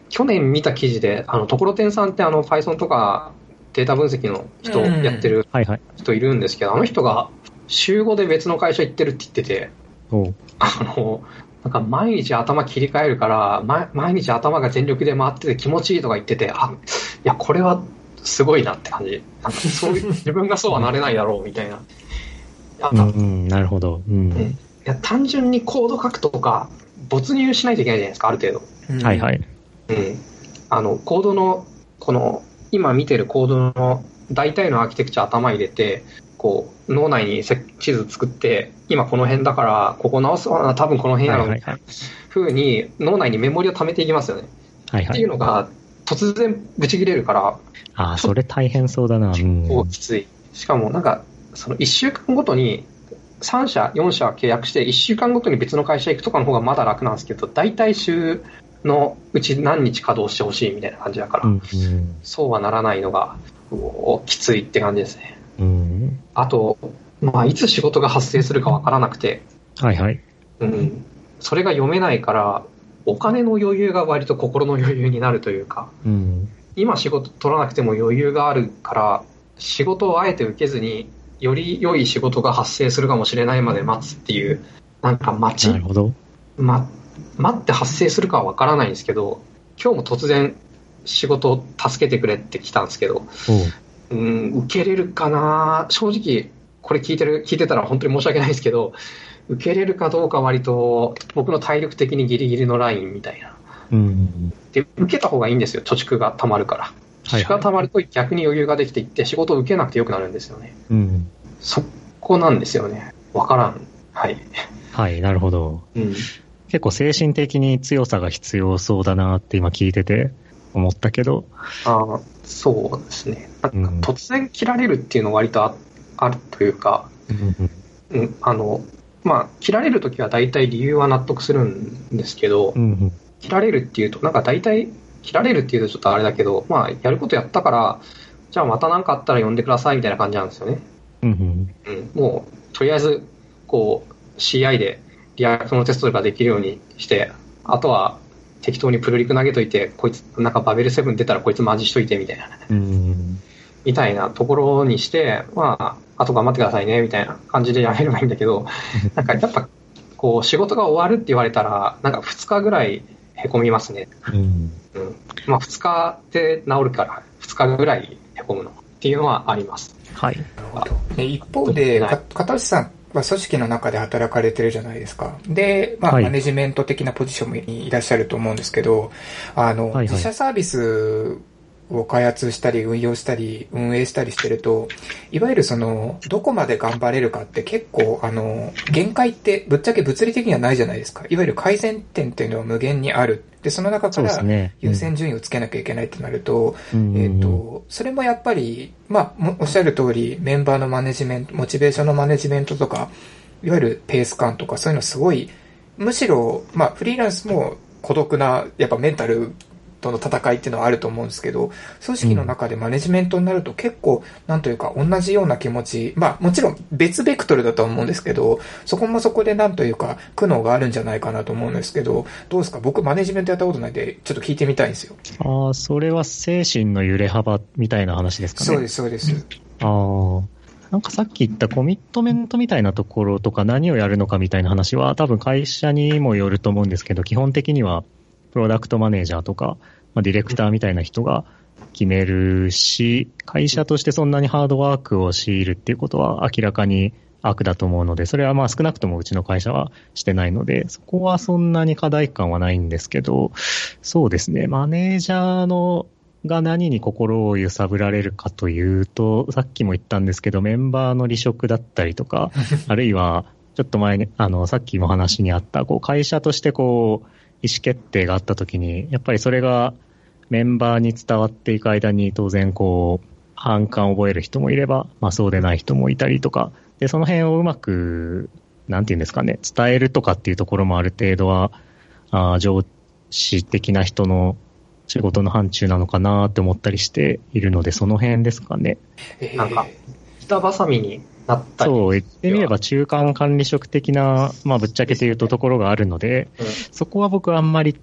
去年見た記事で、ところてんさんって Python とかデータ分析の人やってる人いるんですけど、あの人が週5で別の会社行ってるって言ってて、なんか毎日頭切り替えるから、毎日頭が全力で回ってて気持ちいいとか言ってて、いや、これはすごいなって感じ。なんかそういう自分がそうはなれないだろうみたいな。 なるほど。 いや、単純にコード書くとか、没入しないといけないじゃないですか、ある程度。 はいはい。 コードの、今見てるコードの大体のアーキテクチャ頭入れて、こう、脳内に地図作って、今この辺だから、ここ直すわな、多分この辺やろうみたいな風に、脳内にメモリを貯めていきますよね。はいはい。っていうのが、突然ブチ切れるから。 それ大変そうだな。 きつい。しかもなんか、その1週間ごとに、3社、4社契約して、1週間ごとに別の会社行くとかの方がまだ楽なんですけど、大体週のうち何日稼働してほしいみたいな感じだから、そうはならないのが、きついって感じですね。あと、いつ仕事が発生するかわからなくて、 はいはい。 それが読めないから、お金の余裕が割と心の余裕になるというか、今仕事取らなくても余裕があるから、仕事をあえて受けずに、より良い仕事が発生するかもしれないまで待つっていう、なんか待って発生するかはわからないんですけど、今日も突然仕事を助けてくれって来たんですけど、受けれるかな。正直これ聞いてたら本当に申し訳ないですけど、受けれるかどうか割と僕の体力的にギリギリのラインみたいな。で、受けた方がいいんですよ。貯蓄が溜まるから。貯蓄が溜まると逆に余裕ができていって仕事を受けなくてよくなるんですよね。そこなんですよね。わからん。はい。 はい、なるほど。結構精神的に強さが必要そうだなって今聞いてて思ったけど。 そうですね。なんか突然切られるっていうのは割とあるというか、切られるときは大体理由は納得するんですけど、切られるっていうと、なんか大体、切られるっていうとちょっとあれだけど、やることやったから、じゃあまた何かあったら呼んでくださいみたいな感じなんですよね。もう、とりあえず、CI でリアクトのテストができるようにして、あとは適当にプルリク投げといて、こいつ、なんかバベル7出たらこいつマジしといてみたいな。みたいなところにして、あと頑張ってくださいねみたいな感じでやれればいいんだけど、なんかやっぱ、仕事が終わるって言われたら、なんか2日ぐらいへこみますね。2日で治るから2日ぐらいへこむのっていうのはあります。 はい。 一方で、片内さんは組織の中で働かれてるじゃないですか。で、マネジメント的なポジションにいらっしゃると思うんですけど、自社サービスを開発したり運用したり運営したりしてると、いわゆるどこまで頑張れるかって結構限界ってぶっちゃけ物理的にはないじゃないですか。いわゆる改善点っていうのは無限にある。で、その中から優先順位をつけなきゃいけないってなると、それもやっぱり、おっしゃる通りメンバーのマネジメント、モチベーションのマネジメントとか、いわゆるペース感とかそういうのすごい、むしろ、フリーランスも孤独な、やっぱメンタルとの戦いっていうのはあると思うんですけど、組織の中でマネジメントになると結構、なんというか同じような気持ち、もちろん別ベクトルだと思うんですけど、そこもそこでなんというか苦悩があるんじゃないかなと思うんですけど、どうですか？僕マネジメントやったことないんで、ちょっと聞いてみたいんですよ。 それは精神の揺れ幅みたいな話ですかね。 そうです、そうです。 なんかさっき言ったコミットメントみたいなところとか何をやるのかみたいな話は多分会社にもよると思うんですけど、基本的にはプロダクトマネージャーとか、ディレクターみたいな人が決めるし、会社としてそんなにハードワークを強いるっていうことは明らかに悪だと思うので、それは少なくともうちの会社はしてないので、そこはそんなに課題感はないんですけど、そうですね、マネージャーが何に心を揺さぶられるかというと、さっきも言ったんですけど、メンバーの離職だったりとか、あるいはちょっと前に、さっきも話にあった、会社として意思決定があったときに、やっぱりそれがメンバーに伝わっていく間に当然反感を覚える人もいれば、そうでない人もいたりとか、で、その辺をうまく、なんていうんですかね、伝えるとかっていうところもある程度は、上司的な人の仕事の範疇なのかなって思ったりしているので、その辺ですかね。 なんか、板挟みになったり。 そう、言ってみれば中間管理職的な、ぶっちゃけて言うところがあるので、そこは僕はあんまり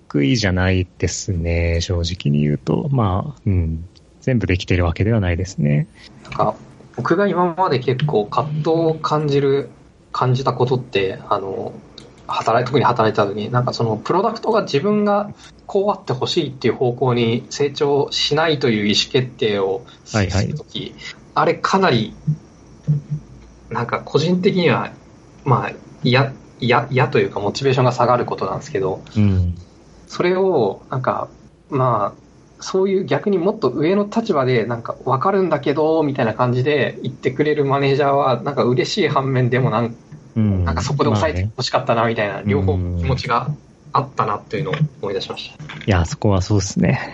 得意じゃないですね、正直に言うと。まあ、全部できてるわけではないですね。 なんか、僕が今まで結構葛藤を感じたことって、特に働いた時に、なんかそのプロダクトが自分がこうあってほしいっていう方向に成長しないという意思決定をする時、あれかなり、なんか個人的には、まあ、嫌というかモチベーションが下がることなんですけど、それを、なんか、まあ、そういう逆にもっと上の立場で、なんか分かるんだけど、みたいな感じで言ってくれるマネージャーは、なんか嬉しい反面でもなんかそこで抑えてほしかったな、みたいな、両方気持ちがあったなっていうのを思い出しました。 いや、そこはそうですね。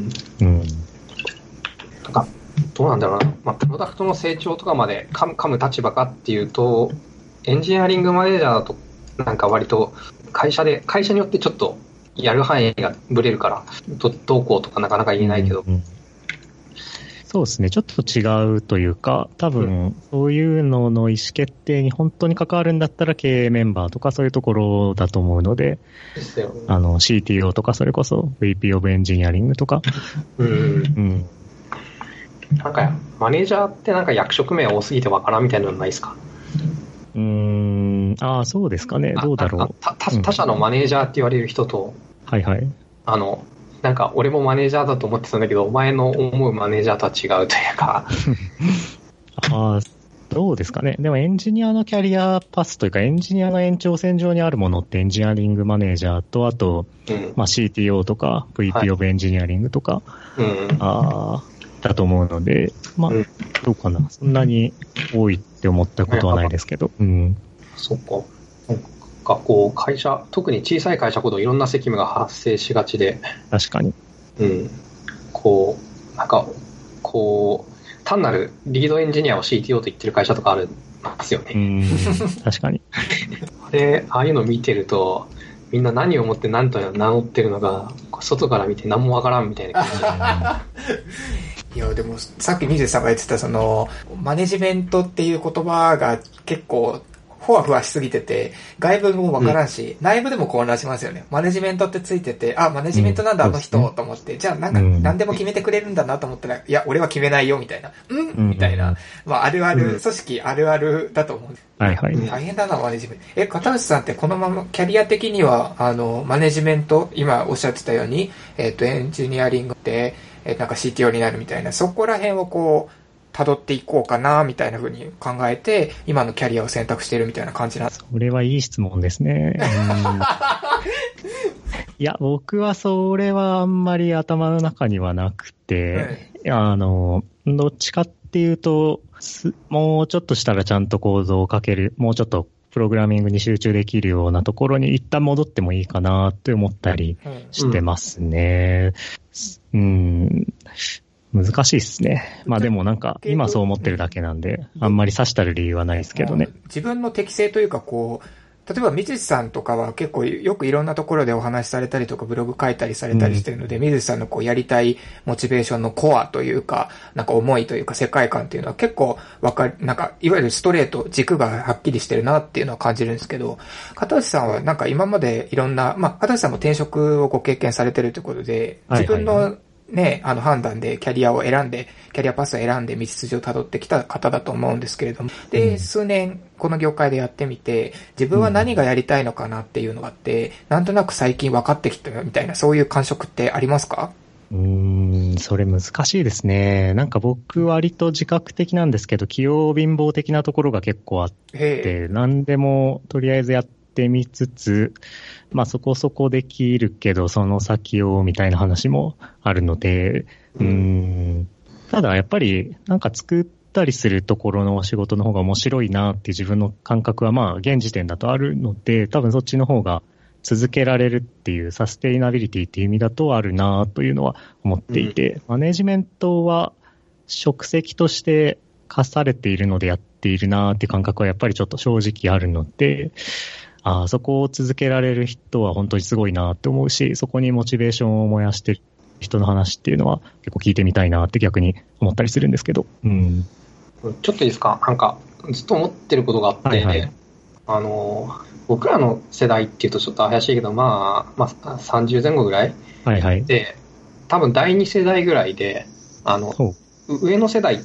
なんか、どうなんだろうな。まあ、プロダクトの成長とかまで噛む立場かっていうと、エンジニアリングマネージャーだと、なんか割と会社によってちょっとやる範囲がブレるから、どうこうとかなかなか言えないけど。 そうですね。ちょっと違うというか、多分、そういうのの意思決定に本当に関わるんだったら経営メンバーとかそういうところだと思うので、CTO とかそれこそ VP of エンジニアリングとか。 なんか、マネージャーってなんか役職名多すぎてわからんみたいなのないですか？ そうですかね。どうだろう。 他社のマネージャーって言われる人と、なんか俺もマネージャーだと思ってたんだけど、お前の思うマネージャーとは違うというか。 どうですかね。でもエンジニアのキャリアパスというか、エンジニアの延長線上にあるものってエンジニアリングマネージャーと、あと、CTO とか VP of エンジニアリングとか、だと思うので、どうかな。そんなに多いって思ったことはないですけど。 そっか。なんかこう会社、特に小さい会社ほどいろんな責務が発生しがちで。 確かに。 なんか、単なるリードエンジニアを CTO と言ってる会社とかあるんですよね。 確かに。 ああいうのを見てると、みんな何を思って何と名乗ってるのか、外から見て何もわからんみたいな感じ。いや、でも、さっき水さんが言ってた、マネジメントっていう言葉が結構、ふわふわしすぎてて、外部もわからんし、内部でも混乱しますよね。マネジメントってついてて、マネジメントなんだ、あの人、と思って、じゃあ何でも決めてくれるんだなと思ったら、いや、俺は決めないよ、みたいな。みたいな。あるある、組織あるあるだと思う。大変だな、マネジメント。片内さんってこのまま、キャリア的には、マネジメント、今おっしゃってたように、エンジニアリングって、なんか CTO になるみたいな、そこら辺を辿っていこうかな、みたいな風に考えて、今のキャリアを選択しているみたいな感じなんですか？ それはいい質問ですね。いや、僕はそれはあんまり頭の中にはなくて、どっちかっていうと、もうちょっとしたらちゃんとコードを書ける、もうちょっとプログラミングに集中できるようなところに一旦戻ってもいいかなって思ったりしてますね。難しいですね。でもなんか、今そう思ってるだけなんで、あんまり指したる理由はないですけどね。 自分の適性というか例えば水さんとかは結構よくいろんなところでお話しされたりとかブログ書いたりされたりしてるので、水さんのやりたいモチベーションのコアというか、なんか思いというか世界観っていうのは結構なんかいわゆるストレート、軸がはっきりしてるなっていうのは感じるんですけど、片内さんはなんか今までいろんな、片内さんも転職をご経験されてるということで、自分の判断でキャリアパスを選んで道筋を辿ってきた方だと思うんですけれども、で、数年この業界でやってみて、自分は何がやりたいのかなっていうのがあって、なんとなく最近分かってきたみたいな、そういう感触ってありますか？ それ難しいですね。なんか僕割と自覚的なんですけど、器用貧乏的なところが結構あって、何でもとりあえずやってみつつ、そこそこできるけど、その先をみたいな話もあるので、ただやっぱりなんか作ったりするところの仕事の方が面白いなっていう自分の感覚は現時点だとあるので、多分そっちの方が続けられるっていうサステイナビリティっていう意味だとあるなというのは思っていて、マネジメントは職責として課されているのでやっているなっていう感覚はやっぱりちょっと正直あるので、そこを続けられる人は本当にすごいなって思うし、そこにモチベーションを燃やしてる人の話っていうのは結構聞いてみたいなって逆に思ったりするんですけど。 ちょっといいですか？なんかずっと思ってることがあって、 僕らの世代っていうとちょっと怪しいけど、まあ30前後ぐらい。 はいはい。 で、多分第2世代ぐらいで、上の世代って、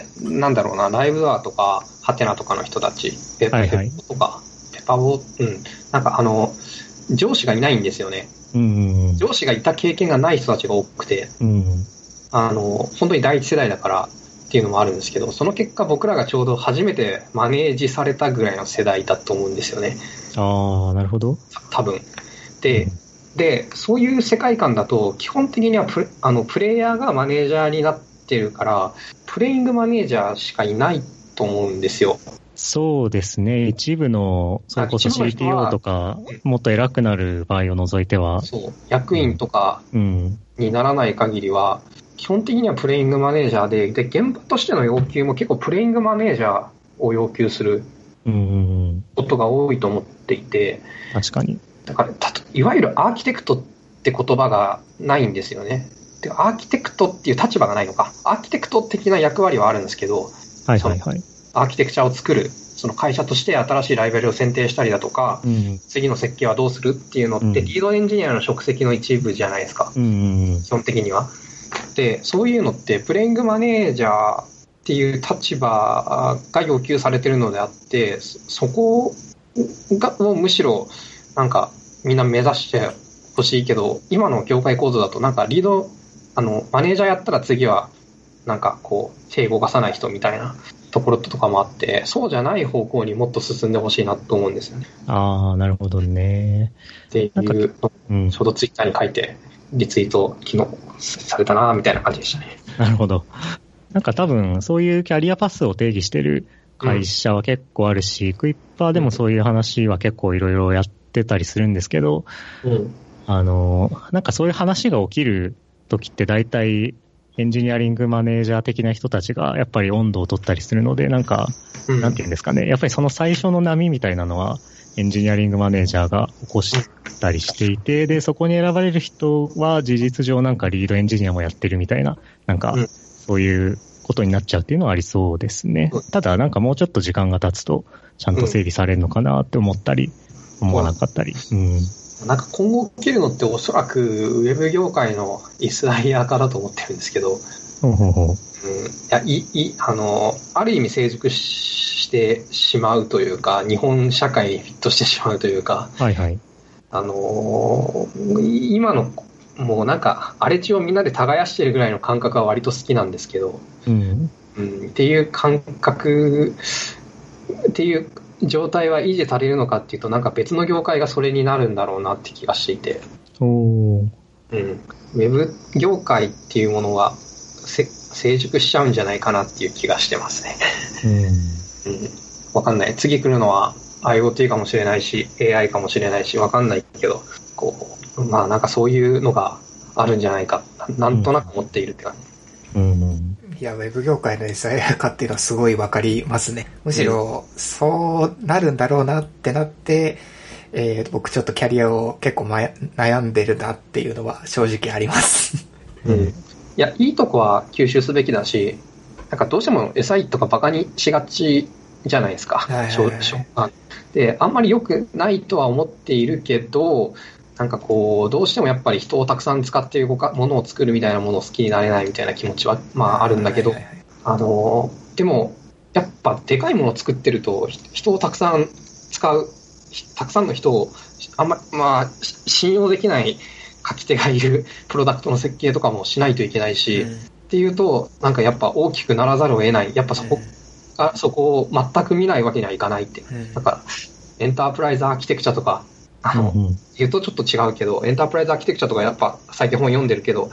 なんだろうな、ライブドアとか、ハテナとかの人たち、ペッポとか、ペパボ、なんか上司がいないんですよね。上司がいた経験がない人たちが多くて、本当に第一世代だからっていうのもあるんですけど、その結果僕らがちょうど初めてマネージされたぐらいの世代だと思うんですよね。 ああ、なるほど。 多分。で、そういう世界観だと、基本的にはプレイヤーがマネージャーになってるから、プレイングマネージャーしかいないと思うんですよ。 そうですね。一部の、それこそ CTO とか、もっと偉くなる場合を除いては。 そう。役員とかにならない限りは、基本的にはプレイングマネージャーで、現場としての要求も結構プレイングマネージャーを要求することが多いと思っていて。 確かに。 だから、いわゆるアーキテクトって言葉がないんですよね。で、アーキテクトっていう立場がないのか。アーキテクト的な役割はあるんですけど、 はいはいはい。 アーキテクチャを作る、その会社として新しいライブラリを選定したりだとか、次の設計はどうするっていうのって、リードエンジニアの職責の一部じゃないですか。基本的には。で、そういうのって、プレイングマネージャーっていう立場が要求されてるのであって、そこをむしろ、なんか、みんな目指してほしいけど、今の業界構造だと、なんかリード、マネージャーやったら次は、なんかこう、手動かさない人みたいなところとかもあって、そうじゃない方向にもっと進んでほしいなと思うんですよね。 ああ、なるほどね。 っていうのを、ちょうどツイッターに書いて、リツイート昨日されたなみたいな感じでしたね。 なるほど。なんか多分、そういうキャリアパスを定義してる会社は結構あるし、クイッパーでもそういう話は結構いろいろやってたりするんですけど、なんかそういう話が起きる時って大体エンジニアリングマネージャー的な人たちがやっぱり温度を取ったりするので、なんか、なんていうんですかね、やっぱりその最初の波みたいなのはエンジニアリングマネージャーが起こしたりしていて、で、そこに選ばれる人は事実上なんかリードエンジニアもやってるみたいな、なんかそういうことになっちゃうっていうのはありそうですね。ただなんかもうちょっと時間が経つとちゃんと整理されるのかなって思ったり、思わなかったり。 なんか今後起きるのっておそらくウェブ業界のイスライア化だと思ってるんですけど、ある意味成熟してしまうというか、日本社会にフィットしてしまうというか、今のもうなんか荒れ地をみんなで耕してるぐらいの感覚は割と好きなんですけど、っていう感覚っていう状態は維持されるのかっていうと、なんか別の業界がそれになるんだろうなって気がしていて、ウェブ業界っていうものが成熟しちゃうんじゃないかなっていう気がしてますね。わかんない。次来るのは IoT かもしれないし AI かもしれないし、わかんないけど、まあなんかそういうのがあるんじゃないか、なんとなく思っているって感じ。 いや、ウェブ業界の SIR 化っていうのはすごいわかりますね。むしろ、そうなるんだろうなってなって、僕ちょっとキャリアを結構悩んでるなっていうのは正直あります。 いや、いいとこは吸収すべきだし、なんかどうしても SI とかバカにしがちじゃないですか。で、あんまり良くないとは思っているけど、なんかこう、どうしてもやっぱり人をたくさん使っているものを作るみたいなものを好きになれないみたいな気持ちは、まああるんだけど、でも、やっぱでかいものを作ってると、人をたくさん使う、たくさんの人を、まあ、信用できない書き手がいるプロダクトの設計とかもしないといけないし、っていうと、なんかやっぱ大きくならざるを得ない。やっぱそこを全く見ないわけにはいかないって。なんか、エンタープライズアーキテクチャとか、言うとちょっと違うけど、エンタープライズアーキテクチャとかやっぱ最近本読んでるけど、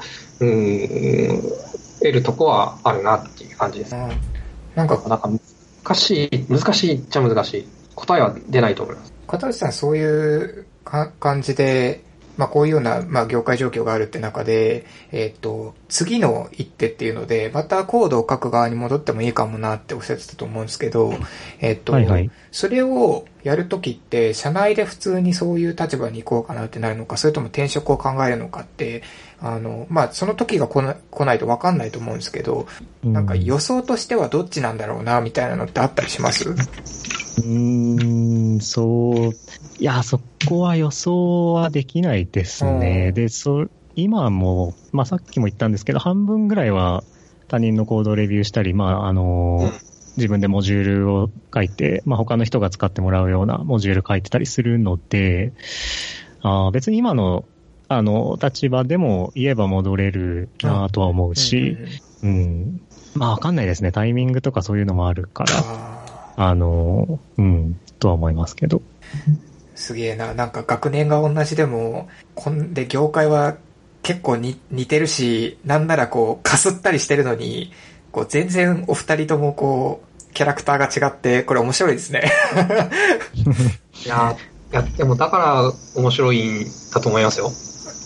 得るとこはあるなっていう感じです。なんか難しいっちゃ難しい。答えは出ないと思います。 片内さん、そういう感じで、まあこういうような、まあ業界状況があるって中で、次の一手っていうので、またコードを書く側に戻ってもいいかもなっておっしゃってたと思うんですけど、それをやるときって、社内で普通にそういう立場に行こうかなってなるのか、それとも転職を考えるのかって、まあその時が来ないと分かんないと思うんですけど、なんか予想としてはどっちなんだろうな、みたいなのってあったりします？ いや、そこは予想はできないですね。で、今も、まあ、さっきも言ったんですけど、半分ぐらいは他人のコードをレビューしたり、まあ、自分でモジュールを書いて、まあ、他の人が使ってもらうようなモジュール書いてたりするので、別に今の、立場でも言えば戻れるなとは思うし、まあ、わかんないですね。タイミングとかそういうのもあるから、とは思いますけど。 すげえな。なんか学年が同じでも、で、業界は結構似てるし、なんならこう、かすったりしてるのに、こう、全然お二人ともこう、キャラクターが違って、これ面白いですね。 いや、でもだから面白いんだと思いますよ。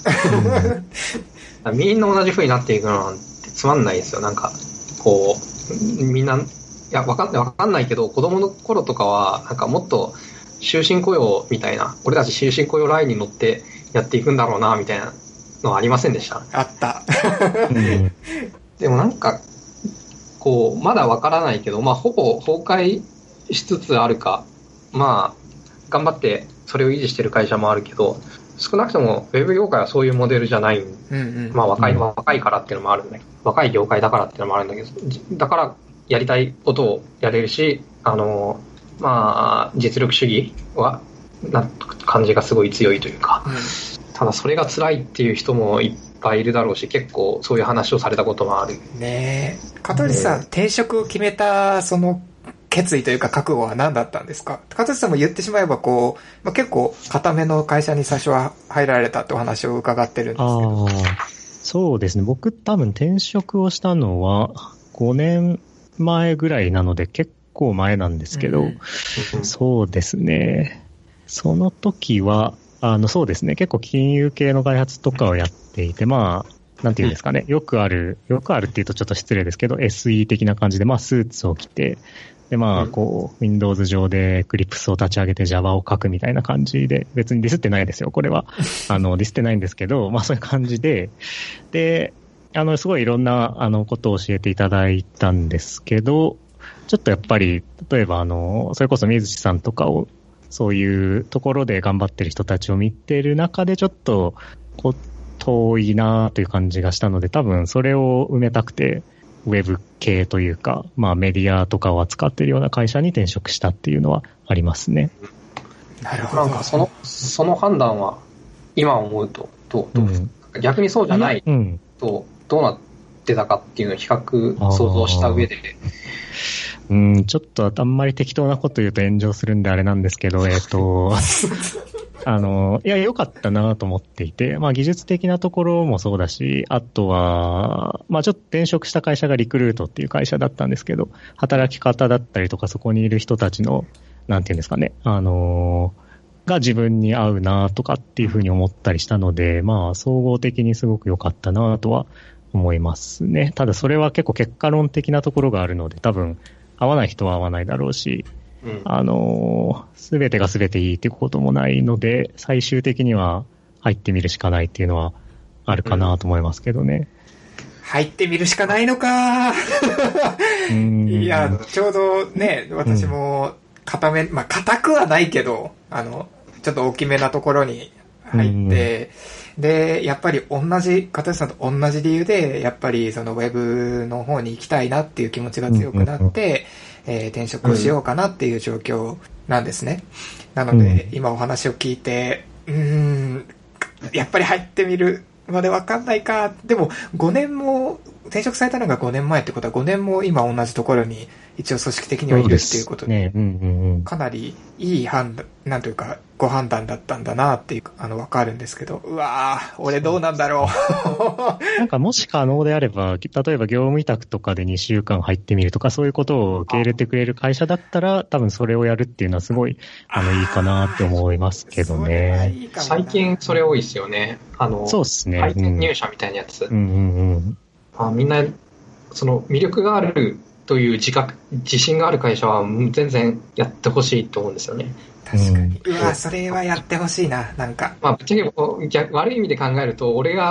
みんな同じ風になっていくのなんてつまんないですよ。なんか、こう、みんな、いや、わかんないけど、子供の頃とかは、なんかもっと、終身雇用みたいな、俺たち終身雇用ラインに乗ってやっていくんだろうな、みたいなのはありませんでした？ あった。 でもなんか、こう、まだわからないけど、まあ、ほぼ崩壊しつつあるか、まあ、頑張ってそれを維持してる会社もあるけど、少なくともウェブ業界はそういうモデルじゃない。まあ、若いからっていうのもあるんだけど、若い業界だからっていうのもあるんだけど、だからやりたいことをやれるし、まあ、実力主義は、感じがすごい強いというか、ただそれが辛いっていう人もいっぱいいるだろうし、結構そういう話をされたこともある。 ねえ。香取さん、転職を決めた、その、決意というか覚悟は何だったんですか？香取さんも言ってしまえばこう、結構固めの会社に最初は入られたってお話を伺ってるんですけど。 そうですね。僕多分転職をしたのは5年前ぐらいなので結構前なんですけど、そうですね。その時は、そうですね。結構金融系の開発とかをやっていて、まあ、なんていうんですかね。よくあるっていうとちょっと失礼ですけど、SE 的な感じで、まあ、スーツを着て、で、まあ、こう、Windows 上で Eclipse を立ち上げて Java を書くみたいな感じで、別にディスってないですよ、これは。ディスってないんですけど、まあそういう感じで、で、すごいいろんな、ことを教えていただいたんですけど、ちょっとやっぱり、例えばそれこそ水地さんとかを、そういうところで頑張ってる人たちを見てる中で、ちょっと、こう、遠いなという感じがしたので、多分それを埋めたくて、ウェブ系というか、まあメディアとかを扱っているような会社に転職したっていうのはありますね。 なるほど。 なんかその判断は今思うとどう、逆にそうじゃないとどうなってたかっていうのを比較想像した上で。 ちょっとあんまり適当なこと言うと炎上するんであれなんですけど、いや、良かったなと思っていて、まあ技術的なところもそうだし、あとは、まあちょっと転職した会社がリクルートっていう会社だったんですけど、働き方だったりとかそこにいる人たちの、なんていうんですかね、が自分に合うなとかっていうふうに思ったりしたので、まあ総合的にすごく良かったなとは思いますね。ただそれは結構結果論的なところがあるので、多分合わない人は合わないだろうし、すべてがすべていいってこともないので、最終的には入ってみるしかないっていうのはあるかなと思いますけどね。 入ってみるしかないのかいや、ちょうどね、私も固くはないけど、ちょっと大きめなところに入って、で、やっぱり香取さんと同じ理由で、やっぱりそのウェブの方に行きたいなっていう気持ちが強くなって、転職をしようかなっていう状況なんですね。なので、今お話を聞いて、やっぱり入ってみるまでわかんないか。でも、5年も、転職されたのが5年前ってことは5年も今同じところに一応組織的にはいるっていうことで、かなりいいなんというか、ご判断だったんだなっていう、わかるんですけど、うわぁ、俺どうなんだろう。 なんかもし可能であれば、例えば業務委託とかで2週間入ってみるとか、そういうことを受け入れてくれる会社だったら、多分それをやるっていうのはすごい、いいかなって思いますけどね。 最近それ多いですよね。 そうですね。 体験入社みたいなやつ。みんな、その魅力があるという自信がある会社は全然やってほしいと思うんですよね。 確かに。それはやってほしいな、なんか。 まあ、ぶっちゃけ悪い意味で考えると、俺が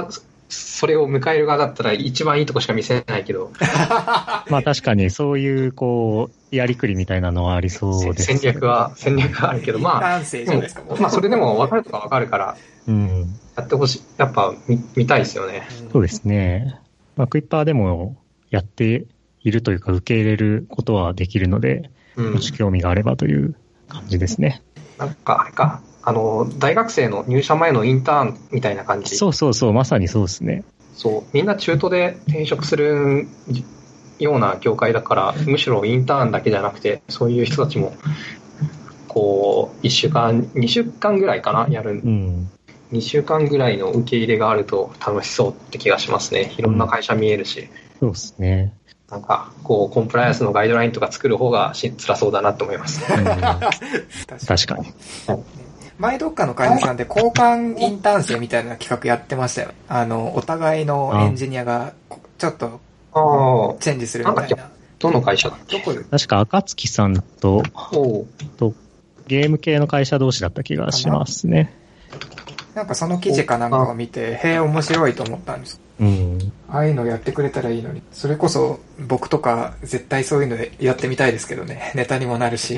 それを迎える側だったら一番いいとこしか見せないけど。 まあ確かにそういうこう、やりくりみたいなのはありそうです、 ね。戦略はあるけど、まあ、まあそれでも分かるとか分かるから、やってほしい。やっぱ見たいですよね。 そうですね。まあクイッパーでもやっているというか受け入れることはできるので、もし興味があればという感じですね。 なんかあれか。大学生の入社前のインターンみたいな感じ。 そう、まさにそうですね。 そう、みんな中途で転職するような業界だから、むしろインターンだけじゃなくて、そういう人たちも、こう、1週間、2週間ぐらいかな、やる。2週間ぐらいの受け入れがあると楽しそうって気がしますね。いろんな会社見えるし。 そうですね。 なんか、こう、コンプライアンスのガイドラインとか作る方が辛そうだなと思います。 確かに。 前どっかの会社さんで交換インターン生みたいな企画やってましたよ。お互いのエンジニアがちょっとチェンジするみたいな。 どの会社だっけ？ 確か暁さんとゲーム系の会社同士だった気がしますね。 なんかその記事かなんかを見て、へえ面白いと思ったんです。ああいうのやってくれたらいいのに。それこそ僕とか絶対そういうのやってみたいですけどね。ネタにもなるし。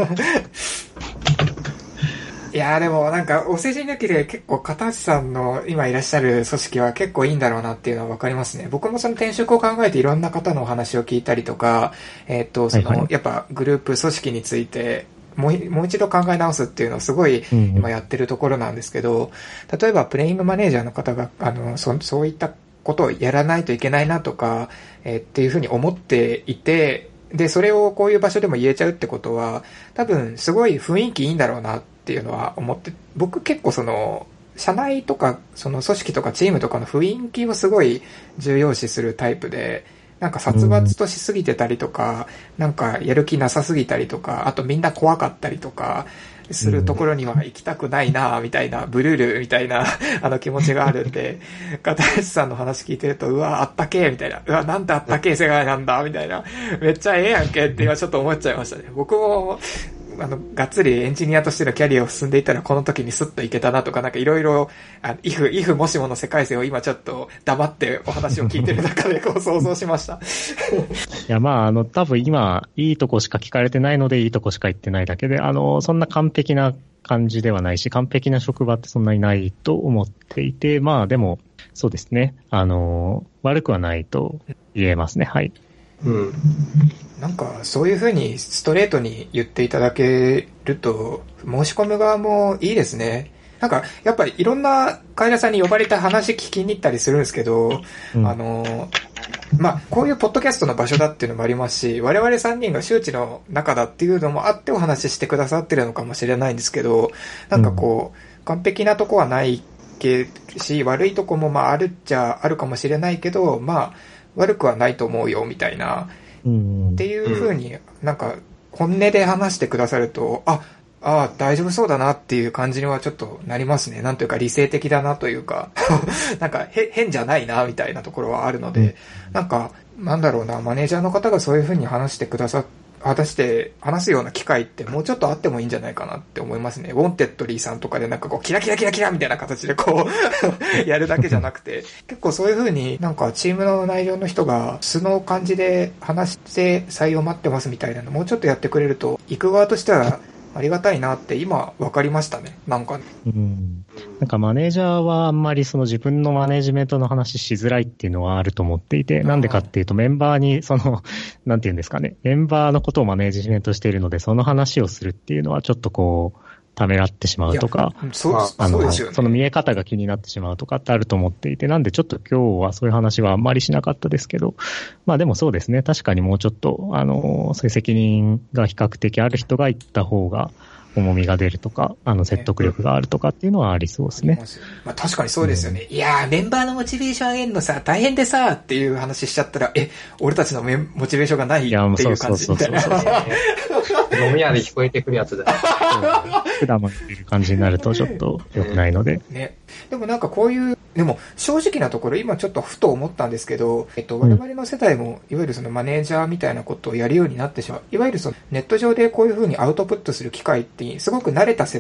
いやーでもなんかお世辞抜きで結構片橋さんの今いらっしゃる組織は結構いいんだろうなっていうのはわかりますね。僕もその転職を考えていろんな方のお話を聞いたりとか、やっぱグループ組織についてもう一度考え直すっていうのをすごい今やってるところなんですけど、例えばプレイングマネージャーの方がそういったことをやらないといけないなとか、っていうふうに思っていて、でそれをこういう場所でも言えちゃうってことは多分すごい雰囲気いいんだろうなっていうのは思って、僕結構社内とか組織とかチームとかの雰囲気をすごい重要視するタイプで、なんか殺伐としすぎてたりとか、なんかやる気なさすぎたりとか、あとみんな怖かったりとかするところには行きたくないなみたいな、ブルールみたいな気持ちがあるんで、片橋さんの話聞いてると、うわあったけえみたいな、うわなんてあったけえ世界なんだみたいな、めっちゃええやんけって今ちょっと思っちゃいましたね。僕もがっつりエンジニアとしてのキャリアを進んでいたらこの時にスッといけたなとか、なんかいろいろ、if もしもの世界線を今ちょっと黙ってお話を聞いてる中でこう想像しました。いや、まあ、多分今、いいとこしか聞かれてないので、いいとこしか言ってないだけで、そんな完璧な感じではないし、完璧な職場ってそんなにないと思っていて、まあでも、そうですね。悪くはないと言えますね。はい。 なんかそういう風にストレートに言っていただけると申し込む側もいいですね。なんかやっぱりいろんな会社さんに呼ばれた話聞きに行ったりするんですけど、まあこういうポッドキャストの場所だっていうのもありますし、我々3人が周知の中だっていうのもあってお話ししてくださってるのかもしれないんですけど、なんかこう完璧なとこはないし、悪いとこもまああるっちゃあるかもしれないけど、まあ悪くはないと思うよみたいなっていう風になんか本音で話してくださると、大丈夫そうだなっていう感じにはちょっとなりますね。なんというか理性的だなというかなんか変じゃないなみたいなところはあるので、なんかなんだろうな、マネージャーの方がそういう風に話してくださって話すような機会ってもうちょっとあってもいいんじゃないかなって思いますね。ウォンテッドリーさんとかでなんかこうキラキラキラキラみたいな形でこうやるだけじゃなくて、結構そういう風になんかチームの内容の人が素の感じで話して採用待ってますみたいなのもうちょっとやってくれると行く側としてはありがたいなって今分かりましたね。なんかなんかマネージャーはあんまりその自分のマネジメントの話しづらいっていうのはあると思っていて、なんでかっていうとメンバーになんていうんですかね、メンバーのことをマネジメントしているので、その話をするっていうのはちょっとこう、ためらってしまうとか、 そうですよね。 その見え方が気になってしまうとかってあると思っていて、なんでちょっと今日はそういう話はあんまりしなかったですけど、まあでもそうですね、確かにもうちょっと、そういう責任が比較的ある人が言った方が、重みが出るとか、説得力があるとかっていうのはありそうですね。 まあ確かにそうですよね。いやー、メンバーのモチベーション上げるのさ、大変でさ、っていう話しちゃったら、俺たちのモチベーションがないっていう感じみたいな。 飲み屋で聞こえてくるやつだ。 普段も言ってる感じになるとちょっと良くないので。 ね。でもなんかこういう、でも正直なところ今ちょっとふと思ったんですけど、我々の世代もいわゆるそのマネージャーみたいなことをやるようになってしまう。いわゆるそのネット上でこういう風にアウトプットする機会ってすごく慣れた世代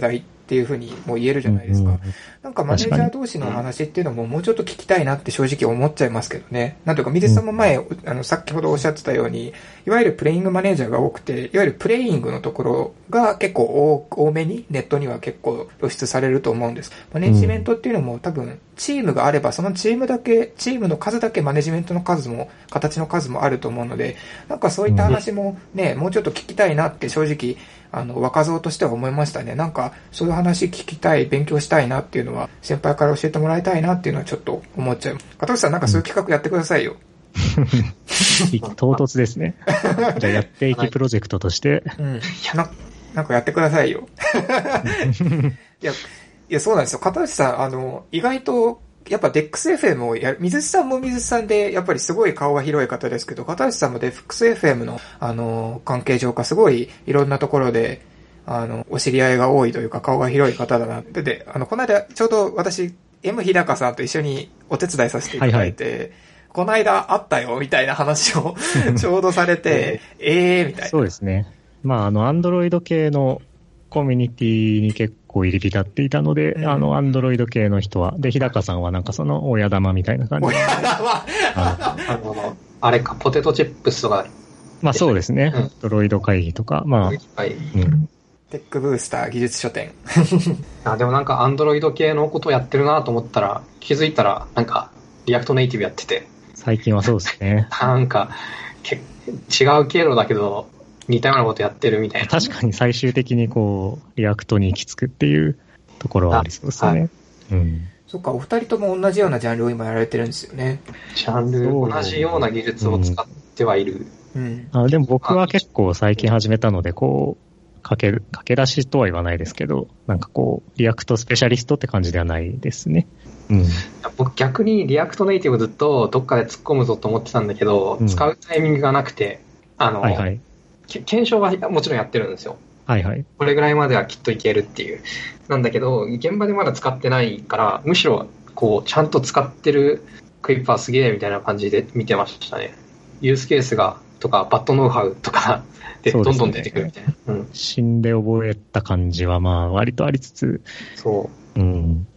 っていうふうにも言えるじゃないですか。なんかマネージャー同士の話っていうのももうちょっと聞きたいなって正直思っちゃいますけどね。なんというか、水さんも前、先ほどおっしゃってたように、いわゆるプレイングマネージャーが多くて、いわゆるプレイングのところが結構多めにネットには結構露出されると思うんです。マネジメントっていうのも多分、チームがあれば、そのチームの数だけマネジメントの数も、形の数もあると思うので、なんかそういった話もね、もうちょっと聞きたいなって正直、若造としては思いましたね。なんか、そういう話聞きたい、勉強したいなっていうのは、先輩から教えてもらいたいなっていうのはちょっと思っちゃう。片内さんなんかそういう企画やってくださいよ。 唐突ですね。じゃあやっていきプロジェクトとして。 なんかやってくださいよ。いや、そうなんですよ。片内さん、意外と、やっぱ DEXFM を水内さんも水内さんで、やっぱりすごい顔が広い方ですけど、片内さんも DEXFM の、関係上かすごいいろんなところで、お知り合いが多いというか顔が広い方だなって。で、この間、ちょうど私、M 日高さんと一緒にお手伝いさせていただいて、この間会ったよ、みたいな話をちょうどされて、みたいな。 そうですね。まあ、Android 系のコミュニティに結構入り浸っていたので、Android 系の人は、で、日高さんはなんかその親玉みたいな感じで。親玉あれか、ポテトチップスとか。 まあそうですね。Android 会議とか、まあ。 テックブースター技術書店。 でもなんか Android 系のことをやってるなと思ったら、気づいたらなんかリアクトネイティブやってて。 最近はそうですね。 なんか、違う経路だけど、似たようなことやってるみたいな。 確かに最終的にこう、リアクトに行き着くっていうところはありそうですね。 そっか、お二人とも同じようなジャンルを今やられてるんですよね。 ジャンル、同じような技術を使ってはいる。 でも僕は結構最近始めたので、こう、駆け出しとは言わないですけど、なんかこう、リアクトスペシャリストって感じではないですね。 僕逆にリアクトネイティブずっとどっかで突っ込むぞと思ってたんだけど、使うタイミングがなくて、検証はもちろんやってるんですよ。これぐらいまではきっといけるっていう。なんだけど、現場でまだ使ってないから、むしろこう、ちゃんと使ってるクイッパーすげえみたいな感じで見てましたね。ユースケースが、とか、バッドノウハウとか、で、どんどん出てくるみたいな。 死んで覚えた感じはまあ割とありつつ。 そう。今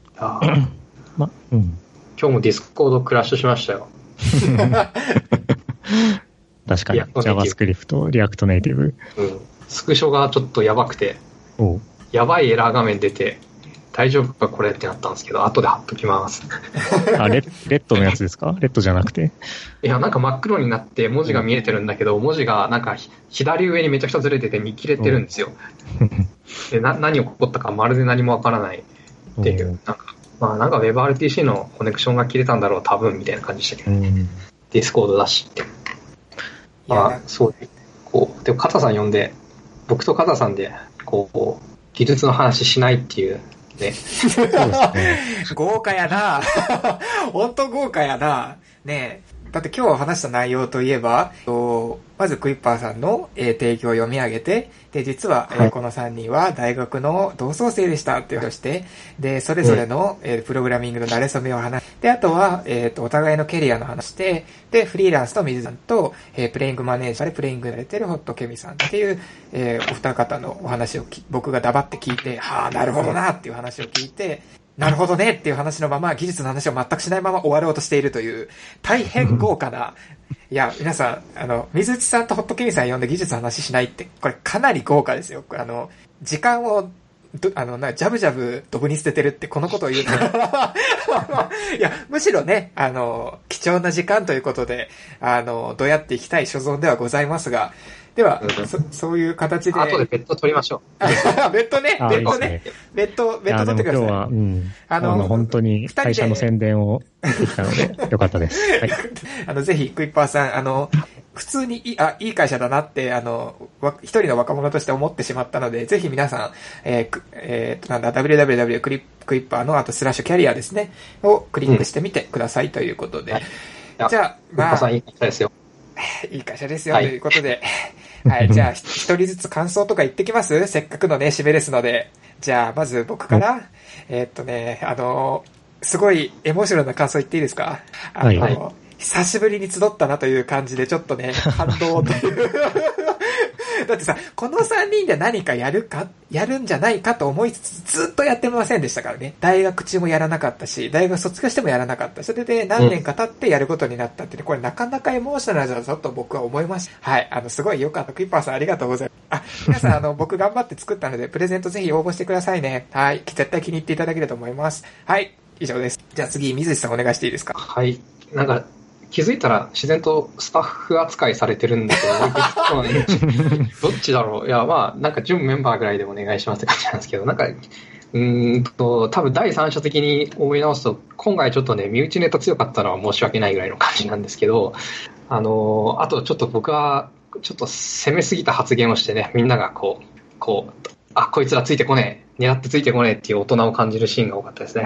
日もディスコードクラッシュしましたよ。 確かに。JavaScript、リアクトネイティブ。 スクショがちょっとやばくて、やばいエラー画面出て、大丈夫かこれってなったんですけど、後で貼っときます。 レッドのやつですか？レッドじゃなくて。 いや、なんか真っ黒になって文字が見えてるんだけど、文字がなんか左上にめちゃくちゃずれてて見切れてるんですよ。で何起こったかまるで何もわからないっていう、なんか WebRTC のコネクションが切れたんだろう、多分みたいな感じでしたけど、ディスコードだしって。そうで、でも片さん呼んで、僕と片さんで、技術の話しないっていう、ね。 そうですね。 豪華やな本当豪華やなねえ。だって今日話した内容といえば、まずクイッパーさんの、提供を読み上げて、で、実は、この3人は大学の同窓生でしたっていう話をして、で、それぞれの、プログラミングの慣れ初めを話して、で、あとは、お互いのキャリアの話して、で、フリーランスと水さんと、プレイングマネージャーでプレイングやれてるホットケミさんっていう、お二方のお話を僕が黙って聞いて、はあ、なるほどなっていう話を聞いて、なるほどねっていう話のまま、技術の話を全くしないまま終わろうとしているという、大変豪華な、いや、皆さん、水内さんとホットケミさん呼んで技術の話しないって、これかなり豪華ですよ。時間を、ジャブジャブドブに捨ててるってこのことを言うのいや、むしろね、貴重な時間ということで、どうやっていきたい所存ではございますが、では、そういう形で。 後でベッド取りましょう。 ベッドね、ベッドね。ベッド取ってください。 今日は、本当に会社の宣伝をできたので、よかったです。 はい、ぜひ、クイッパーさん、普通にいい会社だなって、一人の若者として思ってしまったので、ぜひ皆さん、www クイッパーの後スラッシュキャリアですね、をクリックしてみてくださいということで。じゃあ、 クイッパーさんいい会社ですよ。 いい会社ですよ、ということで。はい、じゃあ、一人ずつ感想とか言ってきます？せっかくのね、締めですので。じゃあ、まず僕から、すごいエモーショナルな感想言っていいですか？久しぶりに集ったなという感じで、ちょっとね、感動というだってさ、この3人で何かやるんじゃないかと思いつつ、ずっとやってませんでしたからね。大学中もやらなかったし、大学卒業してもやらなかった。それで何年か経ってやることになったってね、これなかなかエモーショナルだぞと僕は思いました。はい。すごい良かった。クイッパーさんありがとうございます。皆さん、僕頑張って作ったので、プレゼントぜひ応募してくださいね。はい。絶対気に入っていただけると思います。はい。以上です。じゃあ次、水地さんお願いしていいですか？ はい。なんか、気づいたら自然とスタッフ扱いされてるんだけど、どっちだろう。いや、まあ、なんか準メンバーぐらいでお願いしますって感じなんですけど、なんか、多分第三者的に思い直すと、今回ちょっとね、身内ネタ強かったのは申し訳ないぐらいの感じなんですけど、あとちょっと僕は、ちょっと攻めすぎた発言をしてね、みんながこいつらついてこねえ、狙ってついてこねえっていう大人を感じるシーンが多かったですね。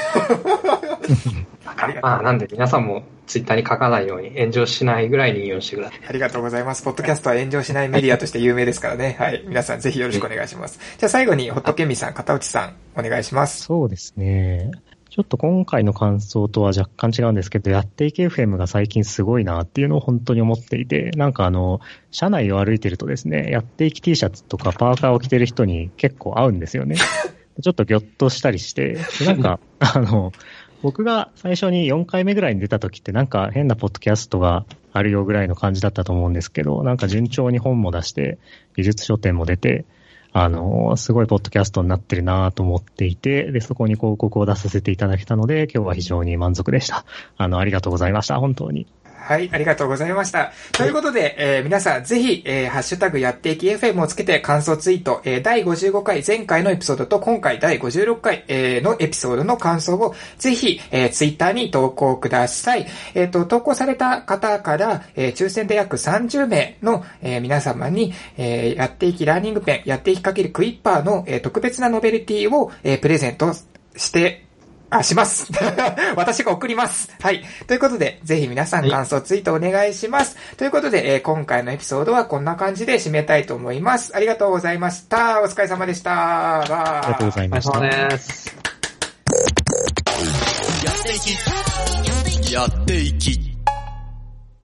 なんで皆さんもツイッターに書かないように炎上しないぐらいに引用してください。 ありがとうございます。ポッドキャストは炎上しないメディアとして有名ですからね。はい。皆さんぜひよろしくお願いします。じゃあ最後にホットケミさん、片内さん、お願いします。 そうですね。ちょっと今回の感想とは若干違うんですけど、やっていけ FM が最近すごいなっていうのを本当に思っていて、なんか車内を歩いてるとですね、やっていき T シャツとかパーカーを着てる人に結構合うんですよね。ちょっとギョッとしたりして、なんか、僕が最初に4回目ぐらいに出た時ってなんか変なポッドキャストがあるよぐらいの感じだったと思うんですけど、なんか順調に本も出して、美術書店も出て、すごいポッドキャストになってるなと思っていて、で、そこに広告を出させていただけたので、今日は非常に満足でした。ありがとうございました。本当に。 はい、ありがとうございました。ということで、皆さんぜひ、ハッシュタグやっていき FM をつけて感想ツイート、第55回前回のエピソードと今回第56回、のエピソードの感想をぜひ、ツイッターに投稿ください。投稿された方から、抽選で約30名の、皆様に、やっていきラーニングペン、やっていきかけるクイッパーの、特別なノベルティを、プレゼントします。私が送ります。はい。ということで、ぜひ皆さん感想ツイートお願いします。ということで、今回のエピソードはこんな感じで締めたいと思います。ありがとうございました。お疲れ様でした。 ありがとうございました。 お疲れ様です。 やっていき